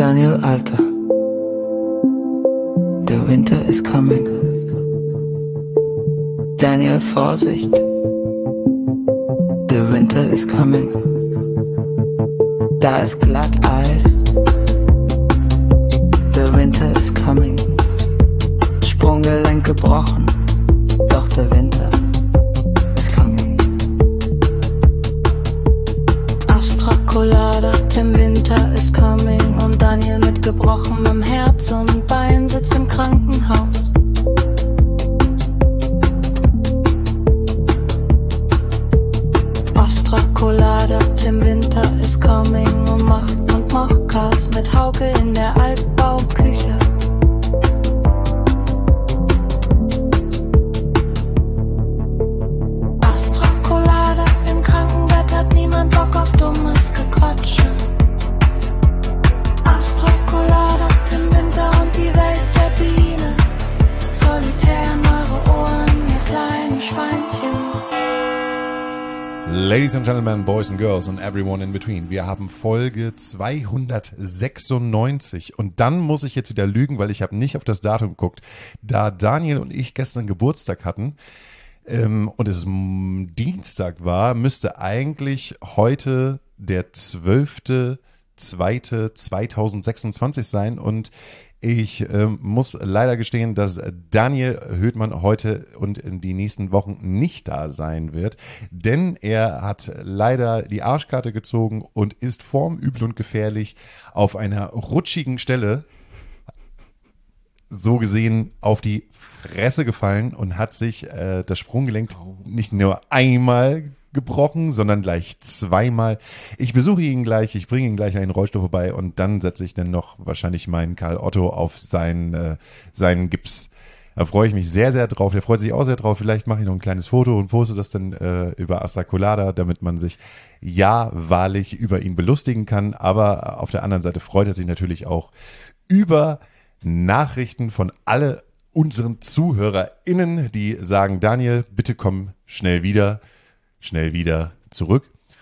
Daniel, Alter. Der Winter is coming. Daniel, Vorsicht. The winter is coming. Da ist Glatteis. The winter is coming. Sprunggelenk gebrochen. Doch der Winter is coming. Astra Colada, Tim Winter is coming. Und Daniel mit gebrochenem Herz und Bein sitzt im Krankenhaus. Astra Colada, Tim Winter is coming. Und macht Mochkas mit Hauke in der Altbauküche. Astra Colada, im Krankenbett hat niemand Bock auf dummes Gequatsche. Astra Colada, Tim Winter und die Welt der Biene. Solitär in eure Ohren, ihr kleinen Schweinchen. Ladies and Gentlemen, Boys and Girls and everyone in between. Wir haben Folge 296 und dann muss ich jetzt wieder lügen, weil ich habe nicht auf das Datum geguckt. Da Daniel und ich gestern Geburtstag hatten und es Dienstag war, müsste eigentlich heute der 12.02.2026 sein und ich muss leider gestehen, dass Daniel Höhtmann heute und in die nächsten Wochen nicht da sein wird, denn er hat leider die Arschkarte gezogen und ist vorm Übel und Gefährlich auf einer rutschigen Stelle so gesehen auf die Fresse gefallen und hat sich das Sprunggelenk nicht nur einmal gebrochen, sondern gleich zweimal. Ich besuche ihn gleich, ich bringe ihn gleich einen Rollstuhl vorbei und dann setze ich dann noch wahrscheinlich meinen Karl Otto auf seinen Gips. Da freue ich mich sehr, sehr drauf. Der freut sich auch sehr drauf. Vielleicht mache ich noch ein kleines Foto und poste das dann über Astra Colada, damit man sich ja wahrlich über ihn belustigen kann. Aber auf der anderen Seite freut er sich natürlich auch über Nachrichten von alle unseren ZuhörerInnen, die sagen, Daniel, bitte komm schnell wieder zurück.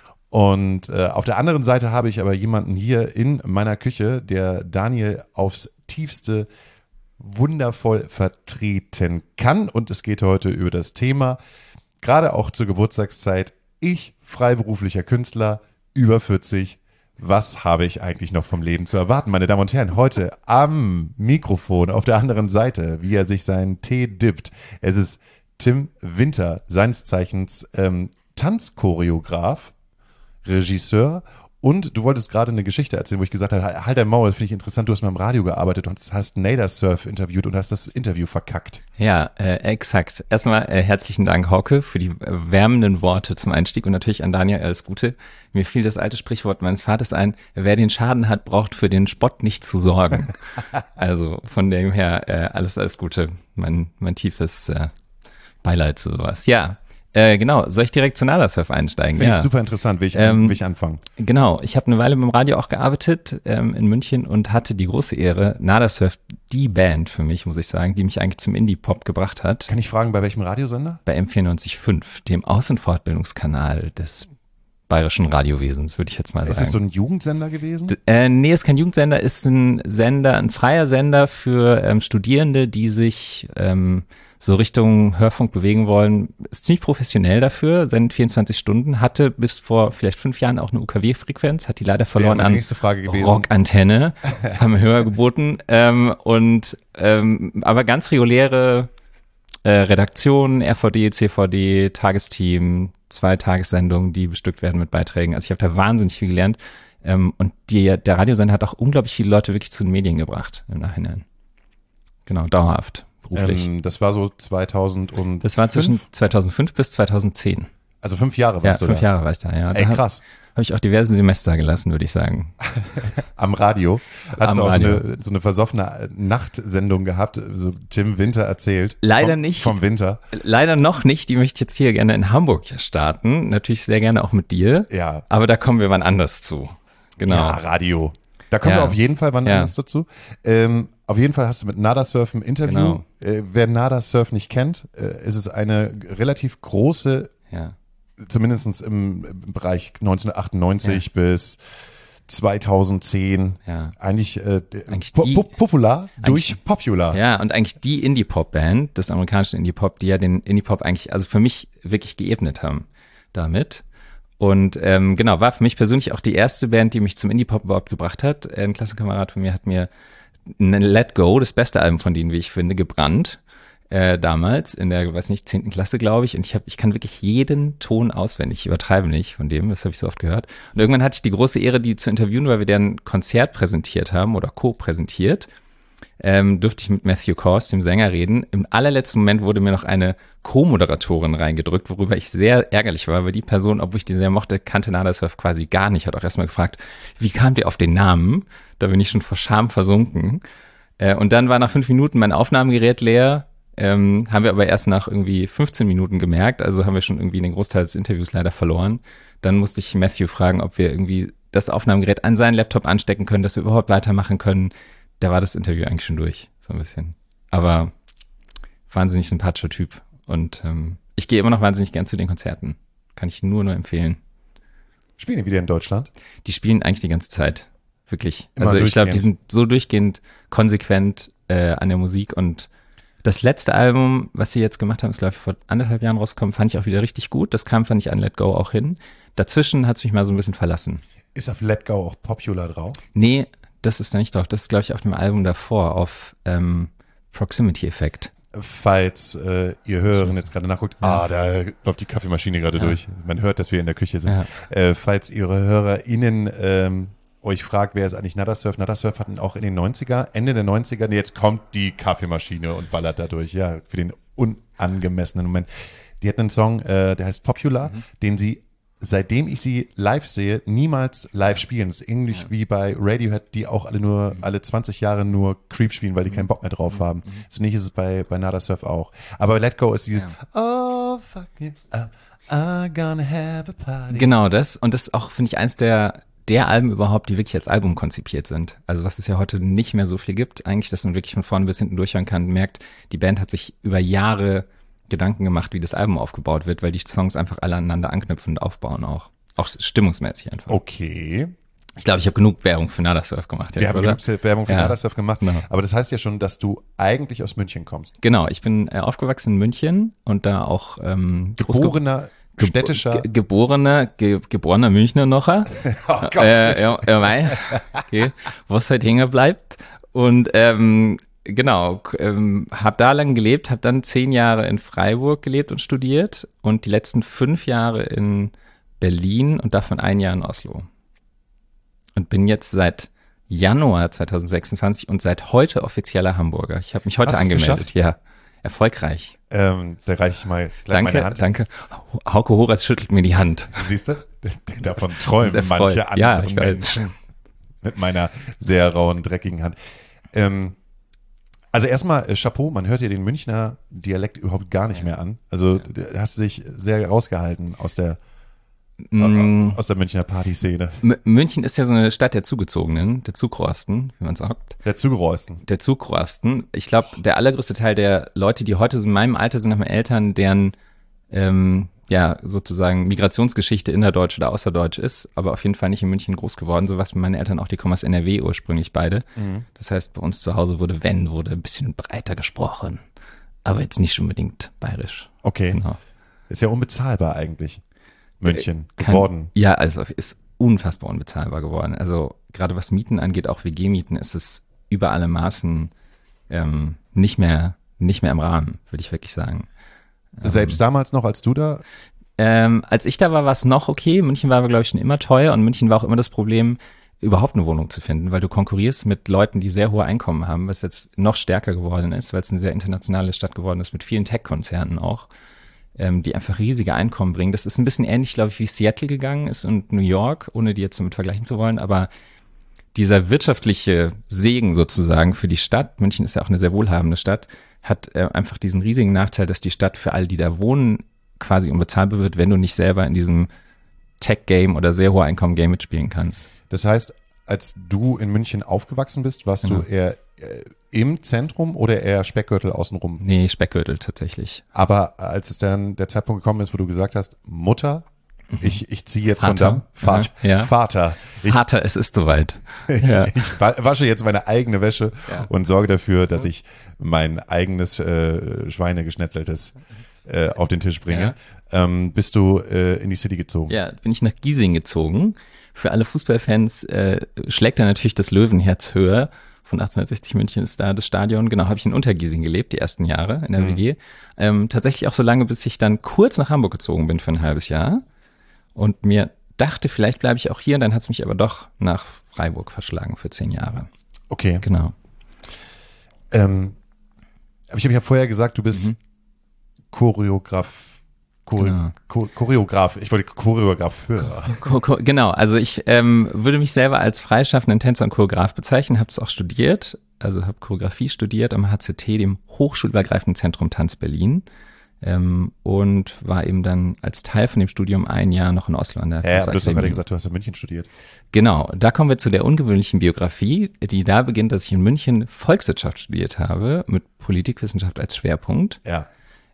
Und auf der anderen Seite habe ich aber jemanden hier in meiner Küche, der Daniel aufs Tiefste wundervoll vertreten kann. Und es geht heute über das Thema, gerade auch zur Geburtstagszeit, ich, freiberuflicher Künstler, über 40, was habe ich eigentlich noch vom Leben zu erwarten? Meine Damen und Herren, heute am Mikrofon auf der anderen Seite, wie er sich seinen Tee dippt, es ist Tim Winter, seines Zeichens Tanzchoreograf, Regisseur und du wolltest gerade eine Geschichte erzählen, wo ich gesagt habe, halt dein Maul, das finde ich interessant, du hast mal im Radio gearbeitet und hast Nader Surf interviewt und hast das Interview verkackt. Ja, exakt. Erstmal herzlichen Dank, Hauke, für die wärmenden Worte zum Einstieg und natürlich an Daniel alles Gute. Mir fiel das alte Sprichwort meines Vaters ein, wer den Schaden hat, braucht für den Spott nicht zu sorgen. Also von dem her alles Gute, mein tiefes Beileid zu sowas. Ja, genau. Soll ich direkt zu Nader Surf einsteigen? Finde ich super interessant. Will ich anfangen? Genau. Ich habe eine Weile beim Radio auch gearbeitet in München und hatte die große Ehre, Nader Surf, die Band für mich, muss ich sagen, die mich eigentlich zum Indie-Pop gebracht hat. Kann ich fragen, bei welchem Radiosender? Bei M94.5, dem Aus- und Fortbildungskanal des bayerischen Radiowesens, würde ich jetzt mal sagen. Ist das so ein Jugendsender gewesen? Nee, ist kein Jugendsender, ist ein Sender, ein freier Sender für Studierende, die sich so Richtung Hörfunk bewegen wollen. Ist ziemlich professionell dafür, sendet 24 Stunden, hatte bis vor vielleicht 5 Jahren auch eine UKW-Frequenz, hat die leider verloren an Rockantenne, haben höher geboten aber ganz reguläre Redaktion, RVD, CVD, Tagesteam, 2 Tagessendungen, die bestückt werden mit Beiträgen. Also ich habe da wahnsinnig viel gelernt und der Radiosender hat auch unglaublich viele Leute wirklich zu den Medien gebracht im Nachhinein. Genau, dauerhaft, beruflich. Das war so 2005? Das war zwischen 2005 bis 2010. Also 5 Jahre warst du da? 5 Jahre war ich da, ja. Ey, krass. Habe ich auch diverse Semester gelassen, würde ich sagen. Am Radio? Hast du auch so eine versoffene Nachtsendung gehabt, so Tim Winter erzählt? Leider nicht. Vom Winter? Leider noch nicht. Die möchte ich jetzt hier gerne in Hamburg starten. Natürlich sehr gerne auch mit dir. Ja. Aber da kommen wir wann anders zu. Genau. Ja, Radio. Da kommen wir auf jeden Fall wann anders dazu. Auf jeden Fall hast du mit Nader Surf ein Interview. Genau. Wer Nader Surf nicht kennt, ist es eine relativ große, zumindest im Bereich 1998 bis 2010. Ja. Eigentlich, Eigentlich popular durch Popular. Ja, und eigentlich die Indie-Pop-Band des amerikanischen Indie-Pop, die ja den Indie-Pop eigentlich, also für mich wirklich geebnet haben damit. Und genau, war für mich persönlich auch die erste Band, die mich zum Indie-Pop überhaupt gebracht hat. Ein Klassenkamerad von mir hat mir Let Go, das beste Album von denen, wie ich finde, gebrannt. Damals in der, 10. Klasse, glaube ich. Und ich kann wirklich jeden Ton auswendig. Ich übertreibe nicht von dem, das habe ich so oft gehört. Und irgendwann hatte ich die große Ehre, die zu interviewen, weil wir deren Konzert präsentiert haben oder co-präsentiert. Durfte ich mit Matthew Kors, dem Sänger, reden. Im allerletzten Moment wurde mir noch eine Co-Moderatorin reingedrückt, worüber ich sehr ärgerlich war, weil die Person, obwohl ich die sehr mochte, kannte Nada Surf quasi gar nicht. Hat auch erstmal gefragt, wie kamt ihr auf den Namen? Da bin ich schon vor Scham versunken. Und dann war nach 5 Minuten mein Aufnahmegerät leer. Haben wir aber erst nach irgendwie 15 Minuten gemerkt, also haben wir schon irgendwie den Großteil des Interviews leider verloren. Dann musste ich Matthew fragen, ob wir irgendwie das Aufnahmegerät an seinen Laptop anstecken können, dass wir überhaupt weitermachen können. Da war das Interview eigentlich schon durch, so ein bisschen. Aber wahnsinnig sympathischer Typ. Und ich gehe immer noch wahnsinnig gern zu den Konzerten. Kann ich nur empfehlen. Spielen die wieder in Deutschland? Die spielen eigentlich die ganze Zeit. Wirklich. Immer Also ich glaube, die durchgehend. sind so durchgehend konsequent an der Musik. Und das letzte Album, was sie jetzt gemacht haben, ist, glaube ich, vor 1,5 Jahren rausgekommen, fand ich auch wieder richtig gut. Das kam, fand ich, an Let Go auch hin. Dazwischen hat es mich mal so ein bisschen verlassen. Ist auf Let Go auch Popular drauf? Nee, das ist da nicht drauf. Das ist, glaube ich, auf dem Album davor, auf Proximity Effect. Falls ihr Hörerin jetzt gerade nachguckt, da läuft die Kaffeemaschine gerade durch. Man hört, dass wir in der Küche sind. Falls ihre HörerInnen euch fragt, wer ist eigentlich Nada Surf? Nada Surf hatten auch in den 90er, Ende der 90er, jetzt kommt die Kaffeemaschine und ballert da durch. Ja, für den unangemessenen Moment. Die hatten einen Song, der heißt Popular, den sie, seitdem ich sie live sehe, niemals live spielen. Das ist ähnlich wie bei Radiohead, die auch alle 20 Jahre nur Creep spielen, weil die keinen Bock mehr drauf haben. So nicht ist es bei Nada Surf auch. Aber Let Go ist dieses Oh, fuck you up, I'm gonna have a party. Genau das. Und das ist auch, finde ich, eins der Alben überhaupt, die wirklich als Album konzipiert sind. Also was es ja heute nicht mehr so viel gibt, eigentlich, dass man wirklich von vorne bis hinten durchhören kann, merkt, die Band hat sich über Jahre Gedanken gemacht, wie das Album aufgebaut wird, weil die Songs einfach alle aneinander anknüpfen und aufbauen auch. Auch stimmungsmäßig einfach. Okay. Ich glaube, ich habe genug Werbung für Nada Surf gemacht. Wir haben genug Werbung für Nada Surf gemacht. Genau. Aber das heißt ja schon, dass du eigentlich aus München kommst. Genau, ich bin aufgewachsen in München und da auch Geborener städtischer. Geborener Münchner nocher. Oh Gott. Okay. Was halt hängen bleibt. Und genau, habe da lang gelebt, habe dann 10 Jahre in Freiburg gelebt und studiert und die letzten 5 Jahre in Berlin und davon 1 Jahr in Oslo. Und bin jetzt seit Januar 2026 und seit heute offizieller Hamburger. Ich habe mich heute angemeldet. Geschafft? Ja, erfolgreich. Da reiche ich mal gleich meine Hand. Danke. Hauke Horace schüttelt mir die Hand. Siehst du? Davon träumen Sehr manche freut. Ja, andere ich weiß. Menschen mit meiner sehr rauen, dreckigen Hand. Also erstmal Chapeau, man hört ja den Münchner Dialekt überhaupt gar nicht mehr an. Also da hast du dich sehr rausgehalten aus der Münchner Partyszene. München ist ja so eine Stadt der Zugezogenen, der Zugrosten, wie man sagt. Der Zugerosten. Der Zugrosten. Ich glaube, der allergrößte Teil der Leute, die heute in meinem Alter sind, nach meinen Eltern, deren sozusagen Migrationsgeschichte innerdeutsch oder außerdeutsch ist, aber auf jeden Fall nicht in München groß geworden. So was meine Eltern auch, die kommen aus NRW ursprünglich beide. Das heißt, bei uns zu Hause wurde ein bisschen breiter gesprochen, aber jetzt nicht unbedingt bayerisch. Okay. Genau. Ist ja unbezahlbar eigentlich. München geworden. Ja, also ist unfassbar unbezahlbar geworden. Also gerade was Mieten angeht, auch WG-Mieten, ist es über alle Maßen nicht mehr im Rahmen, würde ich wirklich sagen. Selbst damals noch, als du da? Als ich da war es noch okay. München war aber, glaube ich, schon immer teuer und München war auch immer das Problem, überhaupt eine Wohnung zu finden, weil du konkurrierst mit Leuten, die sehr hohe Einkommen haben, was jetzt noch stärker geworden ist, weil es eine sehr internationale Stadt geworden ist, mit vielen Tech-Konzernen auch, die einfach riesige Einkommen bringen. Das ist ein bisschen ähnlich, glaube ich, wie Seattle gegangen ist und New York, ohne die jetzt damit vergleichen zu wollen, aber dieser wirtschaftliche Segen sozusagen für die Stadt, München ist ja auch eine sehr wohlhabende Stadt, hat einfach diesen riesigen Nachteil, dass die Stadt für all die da wohnen quasi unbezahlbar wird, wenn du nicht selber in diesem Tech-Game oder sehr hohe Einkommen-Game mitspielen kannst. Das heißt, als du in München aufgewachsen bist, warst du eher im Zentrum oder eher Speckgürtel außenrum? Nee, Speckgürtel tatsächlich. Aber als es dann der Zeitpunkt gekommen ist, wo du gesagt hast, Mutter, Ich ziehe jetzt Vater. von Damm. Vater. Ja. Vater. Vater, es ist soweit. Ja. Ich wasche jetzt meine eigene Wäsche und sorge dafür, dass ich mein eigenes Schweinegeschnetzeltes auf den Tisch bringe. Bist du in die City gezogen? Ja, bin ich nach Giesing gezogen. Für alle Fußballfans schlägt da natürlich das Löwenherz höher. Von 1860 München ist da das Stadion. Genau, habe ich in Untergiesing gelebt, die ersten Jahre in der WG. Tatsächlich auch so lange, bis ich dann kurz nach Hamburg gezogen bin für ein halbes Jahr. Und mir dachte, vielleicht bleibe ich auch hier. Dann hat es mich aber doch nach Freiburg verschlagen für 10 Jahre. Okay. Genau. Aber ich habe ja vorher gesagt, du bist Choreograf. Ich wollte Choreografeur. Genau, also ich würde mich selber als freischaffenden Tänzer und Choreograf bezeichnen, habe es auch studiert, also habe Choreografie studiert am HZT, dem Hochschulübergreifenden Zentrum Tanz Berlin, und war eben dann als Teil von dem Studium ein Jahr noch in Oslo an der du hast doch gerade gesagt, du hast in München studiert. Genau, da kommen wir zu der ungewöhnlichen Biografie, die da beginnt, dass ich in München Volkswirtschaft studiert habe, mit Politikwissenschaft als Schwerpunkt. Ja.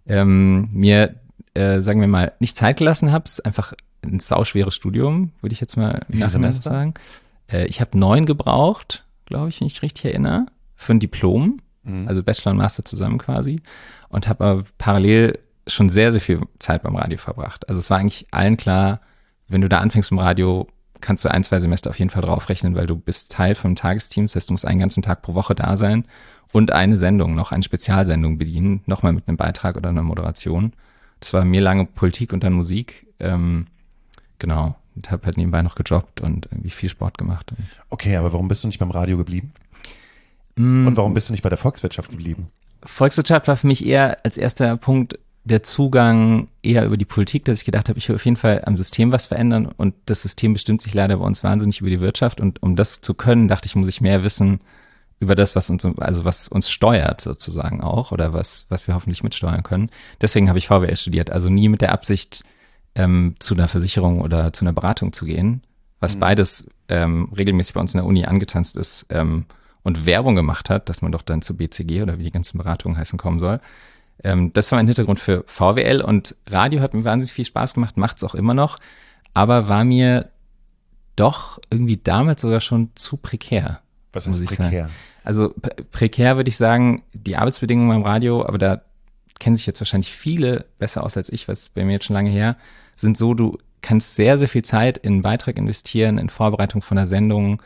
Mir sagen wir mal, nicht Zeit gelassen habe, ist einfach ein sauschweres Studium, würde ich jetzt mal Wie viele Semester sagen. Ich habe 9 gebraucht, glaube ich, wenn ich richtig erinnere, für ein Diplom, also Bachelor und Master zusammen quasi, und habe aber parallel schon sehr, sehr viel Zeit beim Radio verbracht. Also es war eigentlich allen klar, wenn du da anfängst im Radio, kannst du 1-2 Semester auf jeden Fall draufrechnen, weil du bist Teil vom Tagesteam, das heißt, du musst einen ganzen Tag pro Woche da sein und eine Sendung, noch eine Spezialsendung bedienen, nochmal mit einem Beitrag oder einer Moderation. Das war mir lange Politik und dann Musik. Genau. Und habe halt nebenbei noch gejobbt und irgendwie viel Sport gemacht. Okay, aber warum bist du nicht beim Radio geblieben? Und warum bist du nicht bei der Volkswirtschaft geblieben? Volkswirtschaft war für mich eher als erster Punkt der Zugang eher über die Politik, dass ich gedacht habe, ich will auf jeden Fall am System was verändern und das System bestimmt sich leider bei uns wahnsinnig über die Wirtschaft und um das zu können, dachte ich, muss ich mehr wissen über das, was uns steuert sozusagen auch oder was wir hoffentlich mitsteuern können. Deswegen habe ich VWL studiert, also nie mit der Absicht, zu einer Versicherung oder zu einer Beratung zu gehen, was beides regelmäßig bei uns in der Uni angetanzt ist und Werbung gemacht hat, dass man doch dann zu BCG oder wie die ganzen Beratungen heißen kommen soll. Das war mein Hintergrund für VWL und Radio hat mir wahnsinnig viel Spaß gemacht, macht's auch immer noch, aber war mir doch irgendwie damals sogar schon zu prekär. Was heißt prekär? Also prekär würde ich sagen, die Arbeitsbedingungen beim Radio, aber da kennen sich jetzt wahrscheinlich viele besser aus als ich, was bei mir jetzt schon lange her, sind so, du kannst sehr, sehr viel Zeit in einen Beitrag investieren, in Vorbereitung von einer Sendung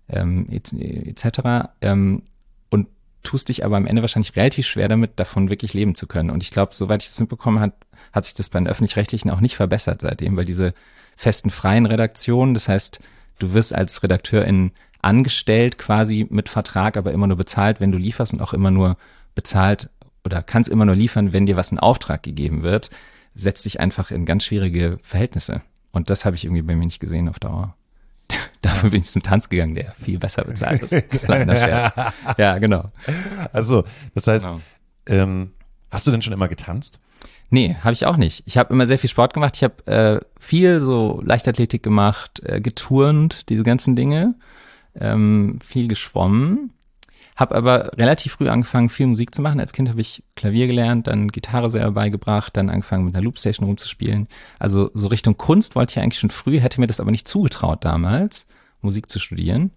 etc. Und tust dich aber am Ende wahrscheinlich relativ schwer damit, davon wirklich leben zu können. Und ich glaube, soweit ich das mitbekommen habe, hat sich das bei den Öffentlich-Rechtlichen auch nicht verbessert seitdem, weil diese festen freien Redaktionen, das heißt, du wirst als Redakteurin angestellt quasi mit Vertrag, aber immer nur bezahlt, wenn du lieferst und auch immer nur bezahlt oder kannst immer nur liefern, wenn dir was in Auftrag gegeben wird, setzt dich einfach in ganz schwierige Verhältnisse. Und das habe ich irgendwie bei mir nicht gesehen auf Dauer. Dafür bin ich zum Tanz gegangen, der viel besser bezahlt ist. Kleiner Scherz. Ja, genau. Also, das heißt, Genau. Hast du denn schon immer getanzt? Nee, habe ich auch nicht. Ich habe immer sehr viel Sport gemacht. Ich habe viel so Leichtathletik gemacht, geturnt, diese ganzen Dinge. Viel geschwommen, habe aber relativ früh angefangen, viel Musik zu machen. Als Kind habe ich Klavier gelernt, dann Gitarre selber beigebracht, dann angefangen mit einer Loopstation rumzuspielen. Also so Richtung Kunst wollte ich eigentlich schon früh, hätte mir das aber nicht zugetraut damals, Musik zu studieren.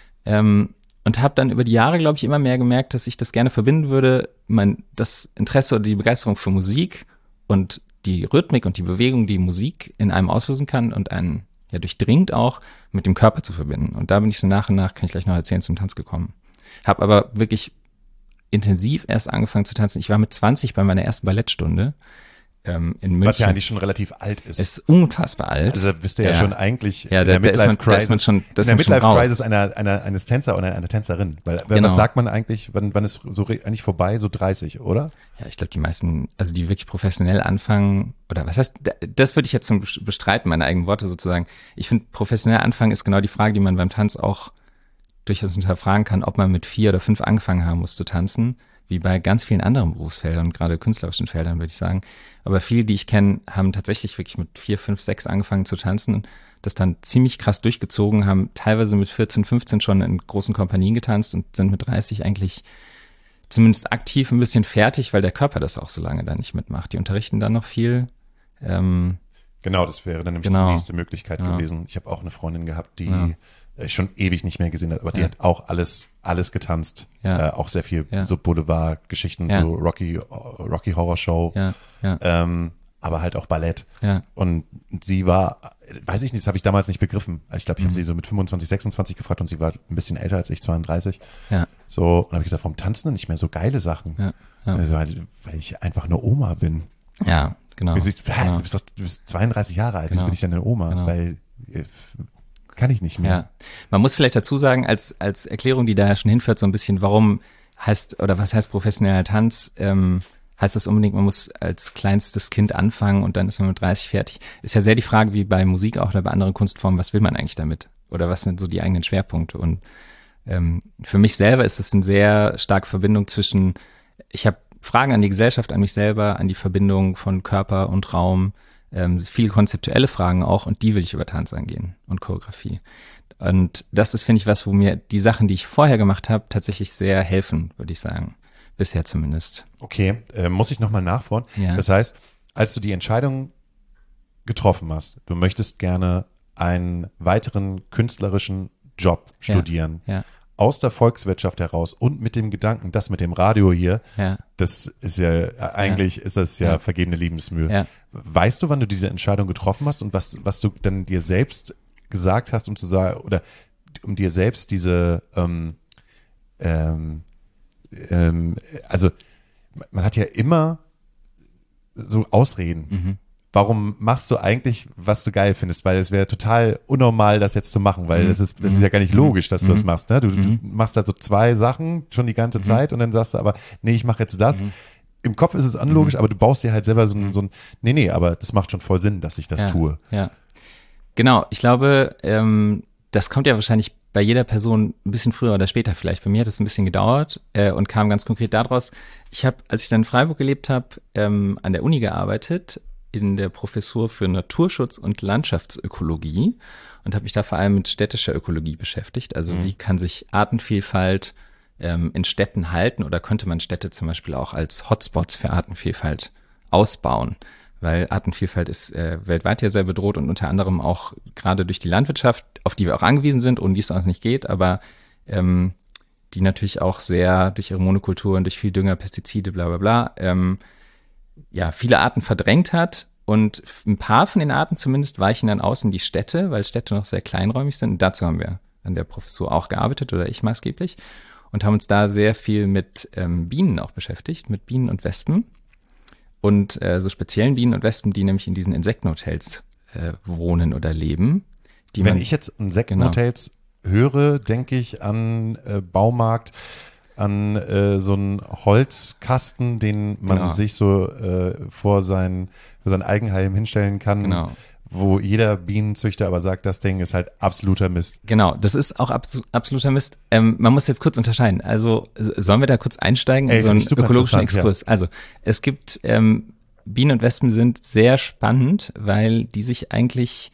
Und habe dann über die Jahre, glaube ich, immer mehr gemerkt, dass ich das gerne verbinden würde, das Interesse oder die Begeisterung für Musik und die Rhythmik und die Bewegung, die Musik in einem auslösen kann und einen ja durchdringt auch, mit dem Körper zu verbinden. Und da bin ich so nach und nach, kann ich gleich noch erzählen, zum Tanz gekommen. Habe aber wirklich intensiv erst angefangen zu tanzen. Ich war mit 20 bei meiner ersten Ballettstunde in München. Was ja eigentlich schon relativ alt ist. Ist unfassbar alt. Also da bist du ja schon eigentlich in der Midlife-Crisis Midlife-Crisis eines Tänzer oder einer Tänzerin. Weil Genau. Was sagt man eigentlich, wann ist so eigentlich vorbei? So 30, oder? Ja, ich glaube, die meisten, also die wirklich professionell anfangen, oder was heißt, das würde ich jetzt zum bestreiten, meine eigenen Worte sozusagen. Ich finde, professionell anfangen ist genau die Frage, die man beim Tanz auch durchaus hinterfragen kann, ob man mit 4 oder 5 angefangen haben muss zu tanzen, wie bei ganz vielen anderen Berufsfeldern, gerade künstlerischen Feldern, würde ich sagen. Aber viele, die ich kenne, haben tatsächlich wirklich mit 4, 5, 6 angefangen zu tanzen und das dann ziemlich krass durchgezogen, haben teilweise mit 14, 15 schon in großen Kompanien getanzt und sind mit 30 eigentlich zumindest aktiv ein bisschen fertig, weil der Körper das auch so lange da nicht mitmacht. Die unterrichten dann noch viel. Genau, das wäre dann nämlich die nächste Möglichkeit gewesen. Ich habe auch eine Freundin gehabt, die ich schon ewig nicht mehr gesehen hat, aber die hat auch alles getanzt. Auch sehr viel so Boulevard-Geschichten, so Rocky Horror Show. Aber halt auch Ballett. Und sie war, weiß ich nicht, das habe ich damals nicht begriffen. Ich glaube, ich habe sie so mit 25, 26 gefragt und sie war ein bisschen älter als ich, 32. So, und habe ich gesagt, warum tanzen denn nicht mehr so geile Sachen? Also, weil ich einfach eine Oma bin. Ja, genau. Du bist 32 Jahre alt, wieso bin ich denn eine Oma? Weil kann ich nicht mehr. Ja. Man muss vielleicht dazu sagen, als Erklärung, die da ja schon hinführt, so ein bisschen, was heißt professioneller Tanz, heißt das unbedingt, man muss als kleinstes Kind anfangen und dann ist man mit 30 fertig. Ist ja sehr die Frage, wie bei Musik auch oder bei anderen Kunstformen, was will man eigentlich damit? Oder was sind so die eigenen Schwerpunkte? Und für mich selber ist es eine sehr starke Verbindung zwischen, ich habe Fragen an die Gesellschaft, an mich selber, an die Verbindung von Körper und Raum, viele konzeptuelle Fragen auch, und die will ich über Tanz angehen und Choreografie. Und das ist, finde ich, was, wo mir die Sachen, die ich vorher gemacht habe, tatsächlich sehr helfen, würde ich sagen. Bisher zumindest. Okay, muss ich nochmal nachfragen. Ja. Das heißt, als du die Entscheidung getroffen hast, du möchtest gerne einen weiteren künstlerischen Job studieren, aus der Volkswirtschaft heraus und mit dem Gedanken, das mit dem Radio hier, das ist ja, eigentlich ist das ja vergebene Liebensmühe. Ja. Weißt du, wann du diese Entscheidung getroffen hast und was du dann dir selbst gesagt hast, um zu sagen, oder um dir selbst diese, also man hat ja immer so Ausreden. Warum machst du eigentlich, was du geil findest? Weil es wäre total unnormal, das jetzt zu machen, weil das ist ja gar nicht logisch, dass du das machst. Ne? Du machst halt so 2 Sachen schon die ganze Zeit und dann sagst du aber, nee, ich mache jetzt das. Im Kopf ist es unlogisch, aber du baust dir halt selber so ein nee, aber das macht schon voll Sinn, dass ich das tue. Ja, genau. Ich glaube, das kommt ja wahrscheinlich bei jeder Person ein bisschen früher oder später vielleicht. Bei mir hat es ein bisschen gedauert und kam ganz konkret daraus. Ich habe, als ich dann in Freiburg gelebt habe, an der Uni gearbeitet, in der Professur für Naturschutz und Landschaftsökologie und habe mich da vor allem mit städtischer Ökologie beschäftigt. Also wie kann sich Artenvielfalt in Städten halten oder könnte man Städte zum Beispiel auch als Hotspots für Artenvielfalt ausbauen? Weil Artenvielfalt ist weltweit ja sehr bedroht und unter anderem auch gerade durch die Landwirtschaft, auf die wir auch angewiesen sind, ohne die es sonst nicht geht, aber die natürlich auch sehr durch ihre Monokulturen, durch viel Dünger, Pestizide, bla bla bla, viele Arten verdrängt hat und ein paar von den Arten zumindest weichen dann aus in die Städte, weil Städte noch sehr kleinräumig sind. Und dazu haben wir an der Professur auch gearbeitet oder ich maßgeblich und haben uns da sehr viel mit Bienen auch beschäftigt, mit Bienen und Wespen und so speziellen Bienen und Wespen, die nämlich in diesen Insektenhotels wohnen oder leben. Wenn ich jetzt Insektenhotels höre, denke ich an Baumarkt, an so einen Holzkasten, den man sich so vor sein Eigenheim hinstellen kann, wo jeder Bienenzüchter aber sagt, das Ding ist halt absoluter Mist. Genau, das ist auch absoluter Mist. Man muss jetzt kurz unterscheiden. Also sollen wir da kurz einsteigen in so einen ökologischen Exkurs? Ja. Also es gibt Bienen und Wespen sind sehr spannend, weil die sich eigentlich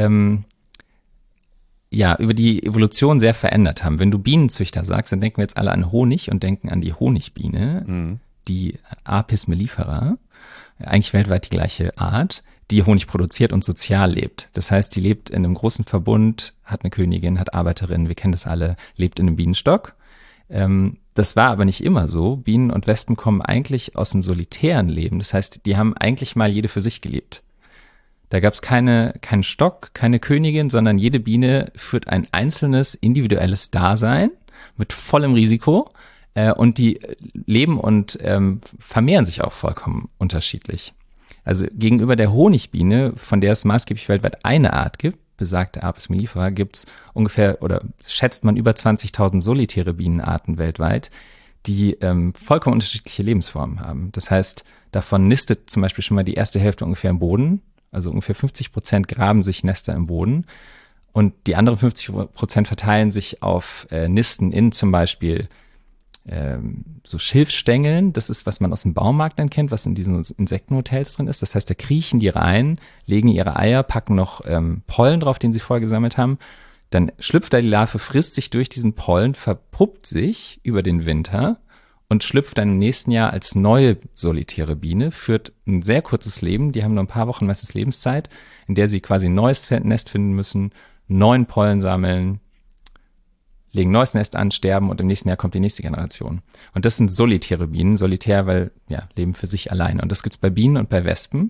über die Evolution sehr verändert haben. Wenn du Bienenzüchter sagst, dann denken wir jetzt alle an Honig und denken an die Honigbiene, die Apis mellifera, eigentlich weltweit die gleiche Art, die Honig produziert und sozial lebt. Das heißt, die lebt in einem großen Verbund, hat eine Königin, hat Arbeiterinnen, wir kennen das alle, lebt in einem Bienenstock. Das war aber nicht immer so. Bienen und Wespen kommen eigentlich aus einem solitären Leben. Das heißt, die haben eigentlich mal jede für sich gelebt. Da gab es keinen Stock, keine Königin, sondern jede Biene führt ein einzelnes, individuelles Dasein mit vollem Risiko und die leben und vermehren sich auch vollkommen unterschiedlich. Also gegenüber der Honigbiene, von der es maßgeblich weltweit eine Art gibt, besagte Apis mellifera, gibt es ungefähr oder schätzt man über 20.000 solitäre Bienenarten weltweit, die vollkommen unterschiedliche Lebensformen haben. Das heißt, davon nistet zum Beispiel schon mal die erste Hälfte ungefähr im Boden. Also ungefähr 50% graben sich Nester im Boden und die anderen 50% verteilen sich auf Nisten in zum Beispiel so Schilfstängeln. Das ist, was man aus dem Baumarkt dann kennt, was in diesen Insektenhotels drin ist. Das heißt, da kriechen die rein, legen ihre Eier, packen noch Pollen drauf, den sie vorher gesammelt haben. Dann schlüpft da die Larve, frisst sich durch diesen Pollen, verpuppt sich über den Winter und schlüpft dann im nächsten Jahr als neue solitäre Biene, führt ein sehr kurzes Leben, die haben nur ein paar Wochen meistens Lebenszeit, in der sie quasi ein neues Nest finden müssen, neuen Pollen sammeln, legen ein neues Nest an, sterben und im nächsten Jahr kommt die nächste Generation. Und das sind solitäre Bienen, solitär, weil, ja, leben für sich alleine. Und das gibt's bei Bienen und bei Wespen.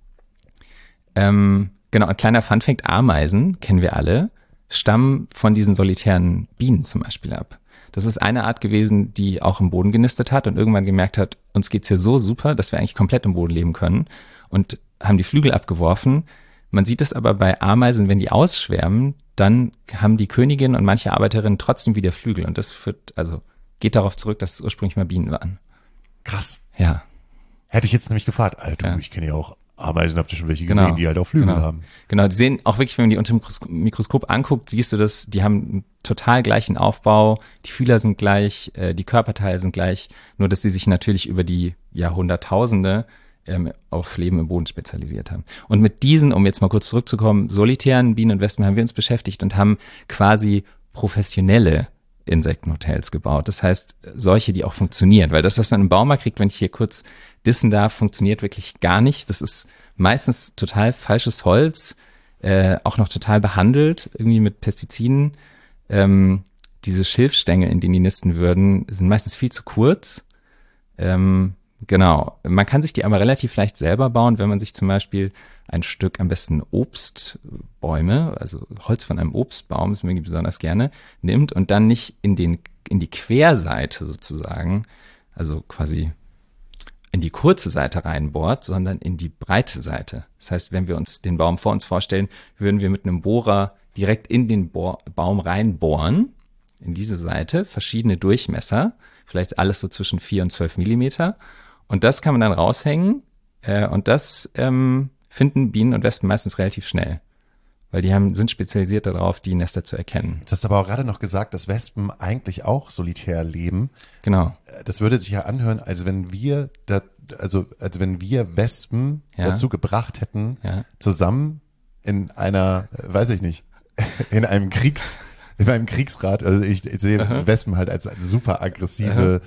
Genau, ein kleiner Funfact, Ameisen, kennen wir alle, stammen von diesen solitären Bienen zum Beispiel ab. Das ist eine Art gewesen, die auch im Boden genistet hat und irgendwann gemerkt hat, uns geht's hier so super, dass wir eigentlich komplett im Boden leben können und haben die Flügel abgeworfen. Man sieht es aber bei Ameisen, wenn die ausschwärmen, dann haben die Königin und manche Arbeiterinnen trotzdem wieder Flügel und das geht darauf zurück, dass es ursprünglich mal Bienen waren. Krass. Ja. Hätte ich jetzt nämlich gefragt, Alter, ich kenne ja auch Ameisen, habt ihr schon welche gesehen, die halt auch Flügel haben. Genau, die sehen auch wirklich, wenn man die unter dem Mikroskop anguckt, siehst du das, die haben einen total gleichen Aufbau, die Fühler sind gleich, die Körperteile sind gleich, nur dass sie sich natürlich über die Jahrhunderttausende auf Leben im Boden spezialisiert haben. Und mit diesen, um jetzt mal kurz zurückzukommen, solitären Bienen und Wespen haben wir uns beschäftigt und haben quasi professionelle Insektenhotels gebaut. Das heißt, solche, die auch funktionieren. Weil das, was man im Baumarkt kriegt, wenn ich hier kurz dissen darf, funktioniert wirklich gar nicht. Das ist meistens total falsches Holz, auch noch total behandelt, irgendwie mit Pestiziden. Diese Schilfstängel, in denen die nisten würden, sind meistens viel zu kurz. Genau. Man kann sich die aber relativ leicht selber bauen, wenn man sich zum Beispiel ein Stück, am besten Obstbäume, also Holz von einem Obstbaum, das mögen die besonders gerne, nimmt und dann nicht in die Querseite sozusagen, also quasi in die kurze Seite reinbohrt, sondern in die breite Seite. Das heißt, wenn wir uns den Baum vor uns vorstellen, würden wir mit einem Bohrer direkt in den Baum reinbohren, in diese Seite, verschiedene Durchmesser, vielleicht alles so zwischen 4 und 12 Millimeter. Und das kann man dann raushängen und das finden Bienen und Wespen meistens relativ schnell, weil die sind spezialisiert darauf, die Nester zu erkennen. Jetzt hast du aber auch gerade noch gesagt, dass Wespen eigentlich auch solitär leben. Genau. Das würde sich ja anhören, als wenn wir Wespen dazu gebracht hätten, zusammen in einer, weiß ich nicht, in einem Kriegsrat, also ich sehe Wespen halt als super aggressive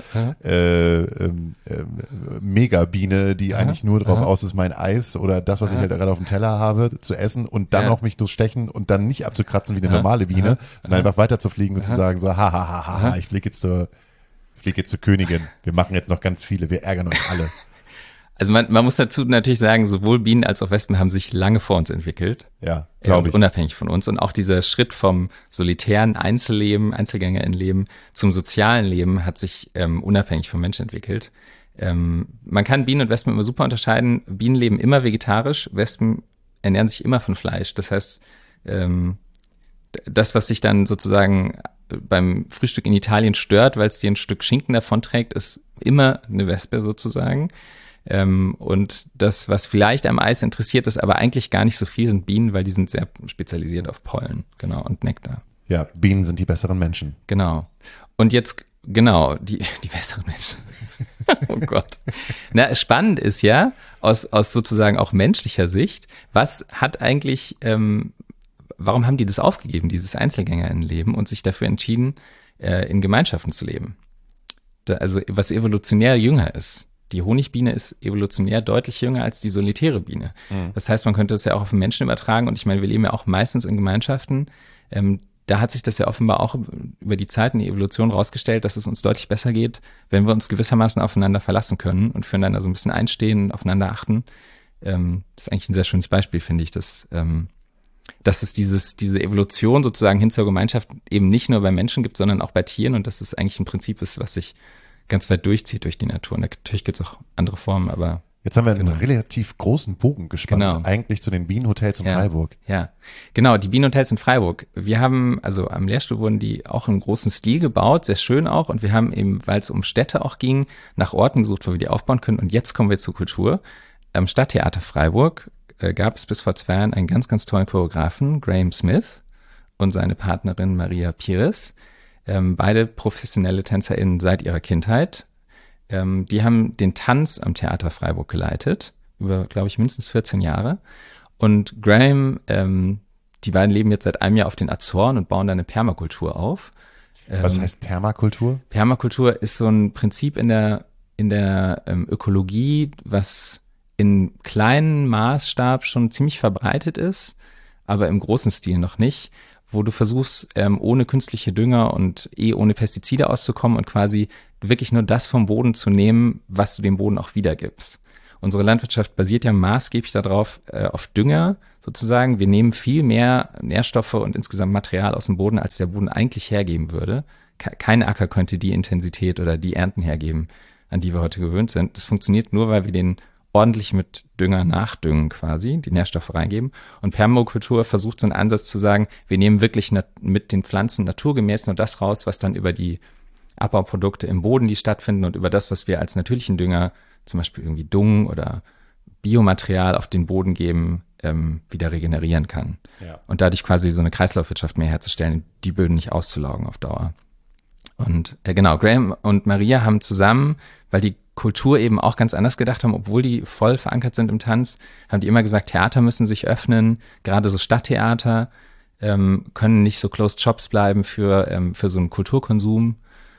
Megabiene, die eigentlich nur darauf aus ist, mein Eis oder das, was ich halt gerade auf dem Teller habe, zu essen und dann auch mich durchstechen und dann nicht abzukratzen wie eine normale Biene und einfach weiter zu fliegen und zu sagen so, ich fliege jetzt zur Königin. Wir machen jetzt noch ganz viele, wir ärgern euch alle. Also man muss dazu natürlich sagen, sowohl Bienen als auch Wespen haben sich lange vor uns entwickelt. Ja, glaube ich. Unabhängig von uns. Und auch dieser Schritt vom solitären Einzelleben, Einzelgängerinnenleben zum sozialen Leben hat sich unabhängig vom Menschen entwickelt. Man kann Bienen und Wespen immer super unterscheiden. Bienen leben immer vegetarisch, Wespen ernähren sich immer von Fleisch. Das heißt, das, was sich dann sozusagen beim Frühstück in Italien stört, weil es dir ein Stück Schinken davonträgt, ist immer eine Wespe sozusagen. Und das, was vielleicht am Eis interessiert, ist aber eigentlich gar nicht so viel, sind Bienen, weil die sind sehr spezialisiert auf Pollen, genau, und Nektar. Ja, Bienen sind die besseren Menschen. Genau. Und jetzt, genau, die besseren Menschen. Oh Gott. Na, spannend ist ja, aus sozusagen auch menschlicher Sicht, was hat eigentlich, warum haben die das aufgegeben, dieses Einzelgängerinnenleben, und sich dafür entschieden, in Gemeinschaften zu leben? Also, was evolutionär jünger ist. Die Honigbiene ist evolutionär deutlich jünger als die solitäre Biene. Das heißt, man könnte das ja auch auf den Menschen übertragen. Und ich meine, wir leben ja auch meistens in Gemeinschaften. Da hat sich das ja offenbar auch über die Zeit in der Evolution rausgestellt, dass es uns deutlich besser geht, wenn wir uns gewissermaßen aufeinander verlassen können und füreinander so ein bisschen einstehen, aufeinander achten. Das ist eigentlich ein sehr schönes Beispiel, finde ich, dass es diese Evolution sozusagen hin zur Gemeinschaft eben nicht nur bei Menschen gibt, sondern auch bei Tieren. Und dass es eigentlich ein Prinzip ist, was sich ganz weit durchzieht durch die Natur. Und natürlich gibt es auch andere Formen, aber... Jetzt haben wir einen relativ großen Bogen gespannt, eigentlich zu den Bienenhotels in Freiburg. Ja, genau, die Bienenhotels in Freiburg. Wir haben, also am Lehrstuhl wurden die auch im großen Stil gebaut, sehr schön auch. Und wir haben eben, weil es um Städte auch ging, nach Orten gesucht, wo wir die aufbauen können. Und jetzt kommen wir zur Kultur. Am Stadttheater Freiburg gab es bis vor 2 Jahren einen ganz, ganz tollen Choreografen, Graham Smith, und seine Partnerin Maria Pires. Beide professionelle TänzerInnen seit ihrer Kindheit. Die haben den Tanz am Theater Freiburg geleitet, über, glaube ich, mindestens 14 Jahre. Und Graham, die beiden leben jetzt seit einem Jahr auf den Azoren und bauen da eine Permakultur auf. Was heißt Permakultur? Permakultur ist so ein Prinzip in der Ökologie, was in kleinem Maßstab schon ziemlich verbreitet ist, aber im großen Stil noch nicht, wo du versuchst, ohne künstliche Dünger und ohne Pestizide auszukommen und quasi wirklich nur das vom Boden zu nehmen, was du dem Boden auch wiedergibst. Unsere Landwirtschaft basiert ja maßgeblich darauf, auf Dünger sozusagen. Wir nehmen viel mehr Nährstoffe und insgesamt Material aus dem Boden, als der Boden eigentlich hergeben würde. Kein Acker könnte die Intensität oder die Ernten hergeben, an die wir heute gewöhnt sind. Das funktioniert nur, weil wir den ordentlich mit Dünger nachdüngen quasi, die Nährstoffe reingeben. Und Permakultur versucht so einen Ansatz zu sagen, wir nehmen wirklich mit den Pflanzen naturgemäß nur das raus, was dann über die Abbauprodukte im Boden, die stattfinden und über das, was wir als natürlichen Dünger, zum Beispiel irgendwie Dung oder Biomaterial auf den Boden geben, wieder regenerieren kann. Ja. Und dadurch quasi so eine Kreislaufwirtschaft mehr herzustellen, die Böden nicht auszulaugen auf Dauer. Und genau, Graham und Maria haben zusammen, weil die Kultur eben auch ganz anders gedacht haben, obwohl die voll verankert sind im Tanz, haben die immer gesagt, Theater müssen sich öffnen, gerade so Stadttheater können nicht so closed shops bleiben für so einen Kulturkonsum.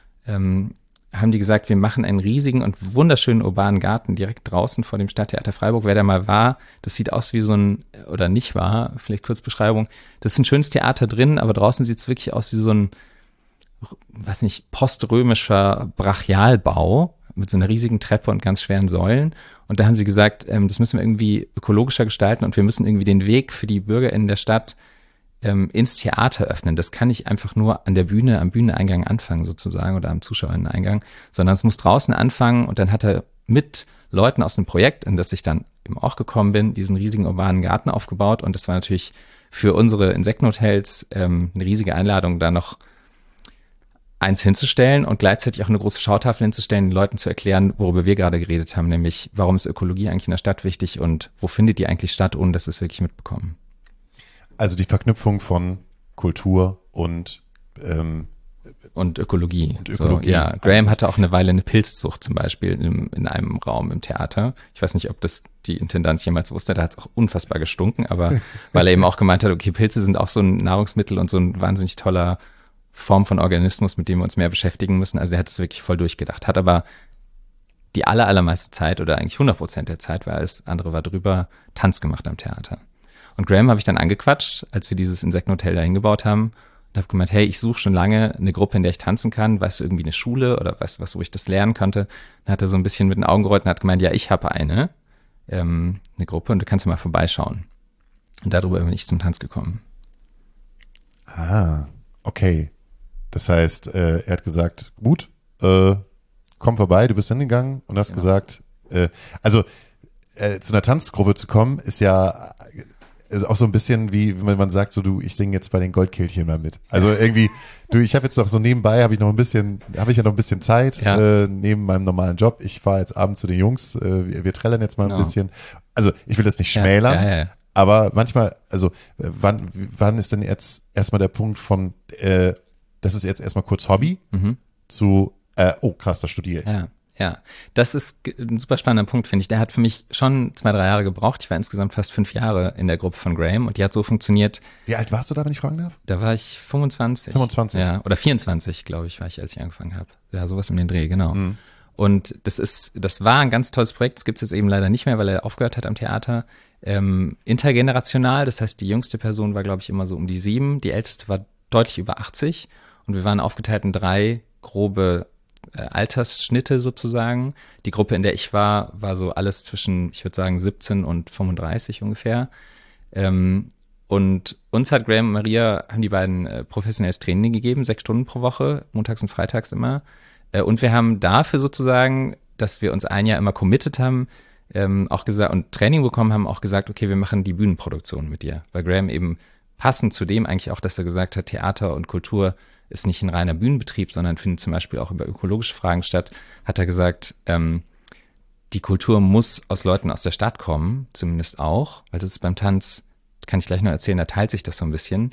Haben die gesagt, wir machen einen riesigen und wunderschönen urbanen Garten direkt draußen vor dem Stadttheater Freiburg. Wer da mal war, das sieht aus wie so ein, oder nicht war, vielleicht kurz Beschreibung, das ist ein schönes Theater drin, aber draußen sieht es wirklich aus wie so ein, weiß nicht, poströmischer Brachialbau mit so einer riesigen Treppe und ganz schweren Säulen. Und da haben sie gesagt, das müssen wir irgendwie ökologischer gestalten und wir müssen irgendwie den Weg für die BürgerInnen der Stadt ins Theater öffnen. Das kann nicht einfach nur an der Bühne, am Bühneneingang anfangen sozusagen oder am ZuschauerInneneingang, sondern es muss draußen anfangen und dann hat er mit Leuten aus dem Projekt, an das ich dann eben auch gekommen bin, diesen riesigen urbanen Garten aufgebaut und das war natürlich für unsere Insektenhotels eine riesige Einladung, da noch eins hinzustellen und gleichzeitig auch eine große Schautafel hinzustellen, den Leuten zu erklären, worüber wir gerade geredet haben, nämlich warum ist Ökologie eigentlich in der Stadt wichtig und wo findet die eigentlich statt, ohne dass wir es wirklich mitbekommen. Also die Verknüpfung von Kultur und Ökologie. Und Ökologie. So, ja, Graham hatte auch eine Weile eine Pilzzucht zum Beispiel in einem Raum im Theater. Ich weiß nicht, ob das die Intendanz jemals wusste, da hat es auch unfassbar gestunken, aber weil er eben auch gemeint hat, okay, Pilze sind auch so ein Nahrungsmittel und so ein wahnsinnig toller Form von Organismus, mit dem wir uns mehr beschäftigen müssen. Also er hat es wirklich voll durchgedacht, hat aber die allermeiste Zeit oder eigentlich 100% der Zeit, weil alles andere war drüber, Tanz gemacht am Theater. Und Graham habe ich dann angequatscht, als wir dieses Insektenhotel da hingebaut haben und habe gemeint, hey, ich suche schon lange eine Gruppe, in der ich tanzen kann. Weißt du, irgendwie eine Schule oder weißt du was, wo ich das lernen konnte? Dann hat er so ein bisschen mit den Augen gerollt und hat gemeint, ja, ich habe eine Gruppe und du kannst mal vorbeischauen. Und darüber bin ich zum Tanz gekommen. Ah, okay. Das heißt, er hat gesagt, gut, komm vorbei, du bist hingegangen und hast gesagt, zu einer Tanzgruppe zu kommen, ist ja auch so ein bisschen wie, wenn man sagt, so du, ich singe jetzt bei den Goldkehlchen mal mit. Also irgendwie, ich habe jetzt noch so nebenbei, habe ich ja noch ein bisschen Zeit, neben meinem normalen Job. Ich fahre jetzt abends zu den Jungs, wir trällern jetzt mal ein bisschen. Also ich will das nicht schmälern, Ja. aber manchmal, also wann ist denn jetzt erstmal der Punkt von, das ist jetzt erstmal kurz Hobby zu, oh krass, das studiere ich. Ja, das ist ein super spannender Punkt, finde ich. Der hat für mich schon 2-3 Jahre gebraucht. Ich war insgesamt fast 5 Jahre in der Gruppe von Graham und die hat so funktioniert. Wie alt warst du da, wenn ich fragen darf? Da war ich 25. 25? Ja, oder 24, glaube ich, war ich, als ich angefangen habe. Ja, sowas um den Dreh, genau. Und das war ein ganz tolles Projekt. Das gibt's jetzt eben leider nicht mehr, weil er aufgehört hat am Theater. Intergenerational, das heißt, die jüngste Person war, glaube ich, immer so um die 7. Die älteste war deutlich über 80. Und wir waren aufgeteilt in 3 grobe Altersschnitte sozusagen. Die Gruppe, in der ich war so alles zwischen, ich würde sagen, 17 und 35 ungefähr. Und uns hat Graham und Maria, haben die beiden professionelles Training gegeben, 6 Stunden pro Woche, montags und freitags immer. Und wir haben dafür sozusagen, dass wir uns ein Jahr immer committed haben, auch gesagt, und Training bekommen haben, auch gesagt, okay, wir machen die Bühnenproduktion mit dir. Weil Graham eben passend zu dem eigentlich auch, dass er gesagt hat, Theater und Kultur ist nicht ein reiner Bühnenbetrieb, sondern findet zum Beispiel auch über ökologische Fragen statt, hat er gesagt, die Kultur muss aus Leuten aus der Stadt kommen, zumindest auch, weil das ist beim Tanz, kann ich gleich noch erzählen, da teilt sich das so ein bisschen,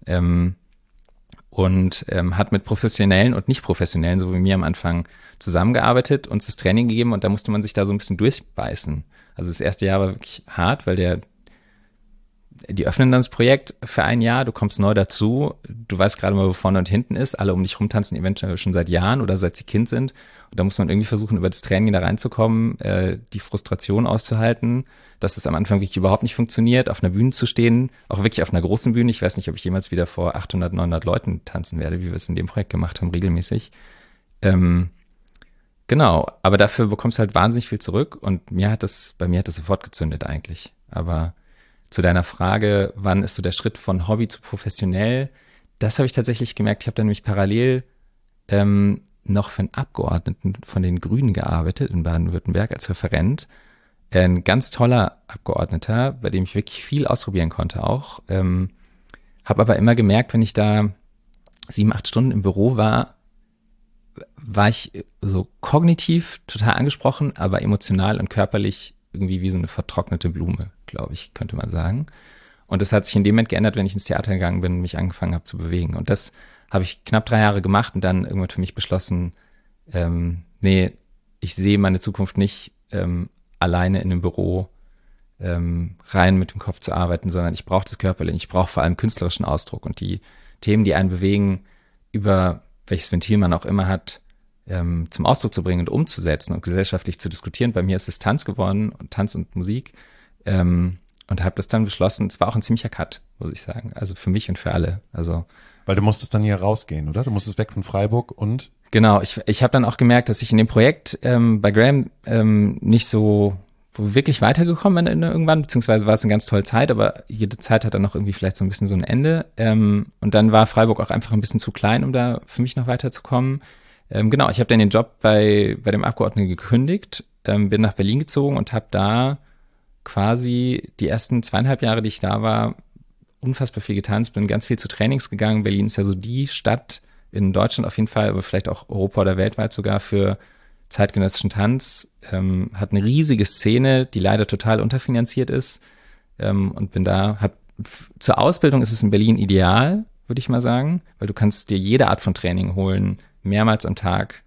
und hat mit Professionellen und Nicht-Professionellen, so wie mir am Anfang, zusammengearbeitet, uns das Training gegeben und da musste man sich da so ein bisschen durchbeißen. Also das erste Jahr war wirklich hart, weil die öffnen dann das Projekt für ein Jahr, du kommst neu dazu, du weißt gerade mal, wo vorne und hinten ist. Alle um dich rumtanzen eventuell schon seit Jahren oder seit sie Kind sind. Und da muss man irgendwie versuchen, über das Training da reinzukommen, die Frustration auszuhalten, dass es am Anfang wirklich überhaupt nicht funktioniert, auf einer Bühne zu stehen, auch wirklich auf einer großen Bühne. Ich weiß nicht, ob ich jemals wieder vor 800, 900 Leuten tanzen werde, wie wir es in dem Projekt gemacht haben, regelmäßig. Genau, aber dafür bekommst du halt wahnsinnig viel zurück und bei mir hat das sofort gezündet eigentlich. Aber zu deiner Frage, wann ist so der Schritt von Hobby zu professionell, das habe ich tatsächlich gemerkt. Ich habe dann nämlich parallel noch für einen Abgeordneten von den Grünen gearbeitet in Baden-Württemberg als Referent. Ein ganz toller Abgeordneter, bei dem ich wirklich viel ausprobieren konnte auch. Habe aber immer gemerkt, wenn ich da 7-8 Stunden im Büro war ich so kognitiv total angesprochen, aber emotional und körperlich irgendwie wie so eine vertrocknete Blume, glaube ich, könnte man sagen. Und das hat sich in dem Moment geändert, wenn ich ins Theater gegangen bin und mich angefangen habe zu bewegen. Und das habe ich knapp 3 Jahre gemacht und dann irgendwann für mich beschlossen, nee, ich sehe meine Zukunft nicht alleine in einem Büro rein mit dem Kopf zu arbeiten, sondern ich brauche das körperlich. Ich brauche vor allem künstlerischen Ausdruck und die Themen, die einen bewegen, über welches Ventil man auch immer hat, zum Ausdruck zu bringen und umzusetzen und gesellschaftlich zu diskutieren. Bei mir ist es Tanz geworden und Tanz und Musik und habe das dann beschlossen. Es war auch ein ziemlicher Cut, muss ich sagen. Also für mich und für alle. Also weil du musstest dann hier rausgehen, oder? Du musstest weg von Freiburg und? Genau, ich habe dann auch gemerkt, dass ich in dem Projekt bei Graham nicht so wirklich weitergekommen bin irgendwann, beziehungsweise war es eine ganz tolle Zeit, aber jede Zeit hat dann noch irgendwie vielleicht so ein bisschen so ein Ende. Und dann war Freiburg auch einfach ein bisschen zu klein, um da für mich noch weiterzukommen. Genau, ich habe dann den Job bei dem Abgeordneten gekündigt, bin nach Berlin gezogen und habe da quasi die ersten 2,5 Jahre, die ich da war, unfassbar viel getanzt, bin ganz viel zu Trainings gegangen. Berlin ist ja so die Stadt in Deutschland auf jeden Fall, aber vielleicht auch Europa oder weltweit sogar für zeitgenössischen Tanz, hat eine riesige Szene, die leider total unterfinanziert ist und bin da, zur Ausbildung ist es in Berlin ideal, würde ich mal sagen, weil du kannst dir jede Art von Training holen, mehrmals am Tag,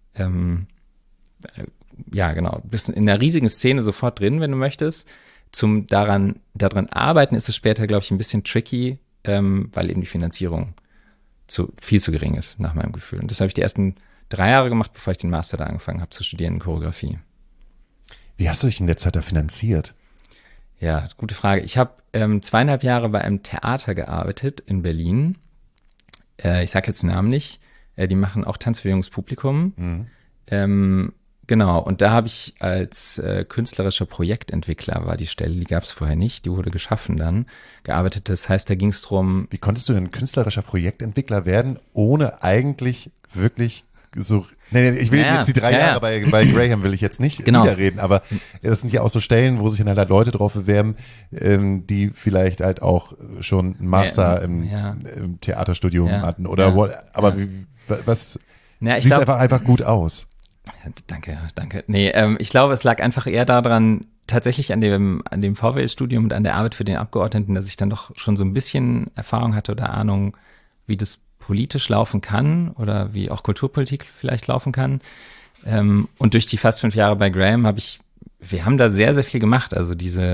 ja genau, bist in der riesigen Szene sofort drin, wenn du möchtest. Daran arbeiten ist es später, glaube ich, ein bisschen tricky, weil eben die Finanzierung viel zu gering ist, nach meinem Gefühl. Und das habe ich die ersten 3 Jahre gemacht, bevor ich den Master da angefangen habe zu studieren in Choreografie. Wie hast du dich in der Zeit da finanziert? Ja, gute Frage. Ich habe 2,5 Jahre bei einem Theater gearbeitet in Berlin. Ich sage jetzt den Namen nicht. Die machen auch Tanz für junges Publikum. Mhm. Genau, und da habe ich als künstlerischer Projektentwickler, war die Stelle, die gab es vorher nicht, die wurde geschaffen dann, gearbeitet. Das heißt, da ging es drum. Wie konntest du denn künstlerischer Projektentwickler werden, ohne eigentlich wirklich so, nee, ich will jetzt die 3 Jahre bei Graham will ich jetzt nicht wiederreden, aber das sind ja auch so Stellen, wo sich dann halt Leute drauf bewerben, die vielleicht halt auch schon einen Master im Theaterstudium hatten oder aber was siehst einfach gut aus. Danke. Nee, ich glaube, es lag einfach eher daran, tatsächlich an dem VWL-Studium und an der Arbeit für den Abgeordneten, dass ich dann doch schon so ein bisschen Erfahrung hatte oder Ahnung, wie das politisch laufen kann oder wie auch Kulturpolitik vielleicht laufen kann. Und durch die fast 5 Jahre bei Graham wir haben da sehr, sehr viel gemacht. Also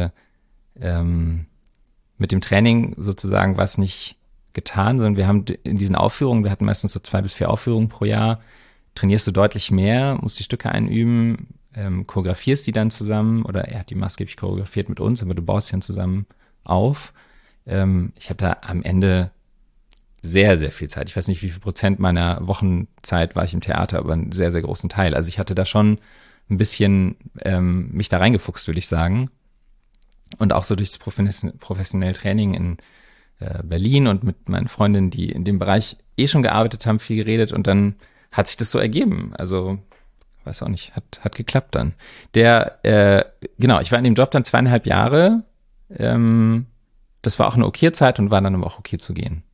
mit dem Training sozusagen war es nicht getan, sondern wir haben in diesen Aufführungen, wir hatten meistens so 2 bis 4 Aufführungen pro Jahr, trainierst du deutlich mehr, musst die Stücke einüben, choreografierst die dann zusammen oder er hat die maßgeblich choreografiert mit uns, aber du baust sie dann zusammen auf. Ich habe da am Ende sehr, sehr viel Zeit. Ich weiß nicht, wie viel Prozent meiner Wochenzeit war ich im Theater, aber einen sehr, sehr großen Teil. Also ich hatte da schon ein bisschen mich da reingefuchst, würde ich sagen. Und auch so durchs professionelle Training in Berlin und mit meinen Freundinnen, die in dem Bereich schon gearbeitet haben, viel geredet und dann hat sich das so ergeben. Also, weiß auch nicht, hat geklappt dann. Genau, ich war in dem Job dann 2,5 Jahre. Das war auch eine okay Zeit und war dann aber auch okay zu gehen.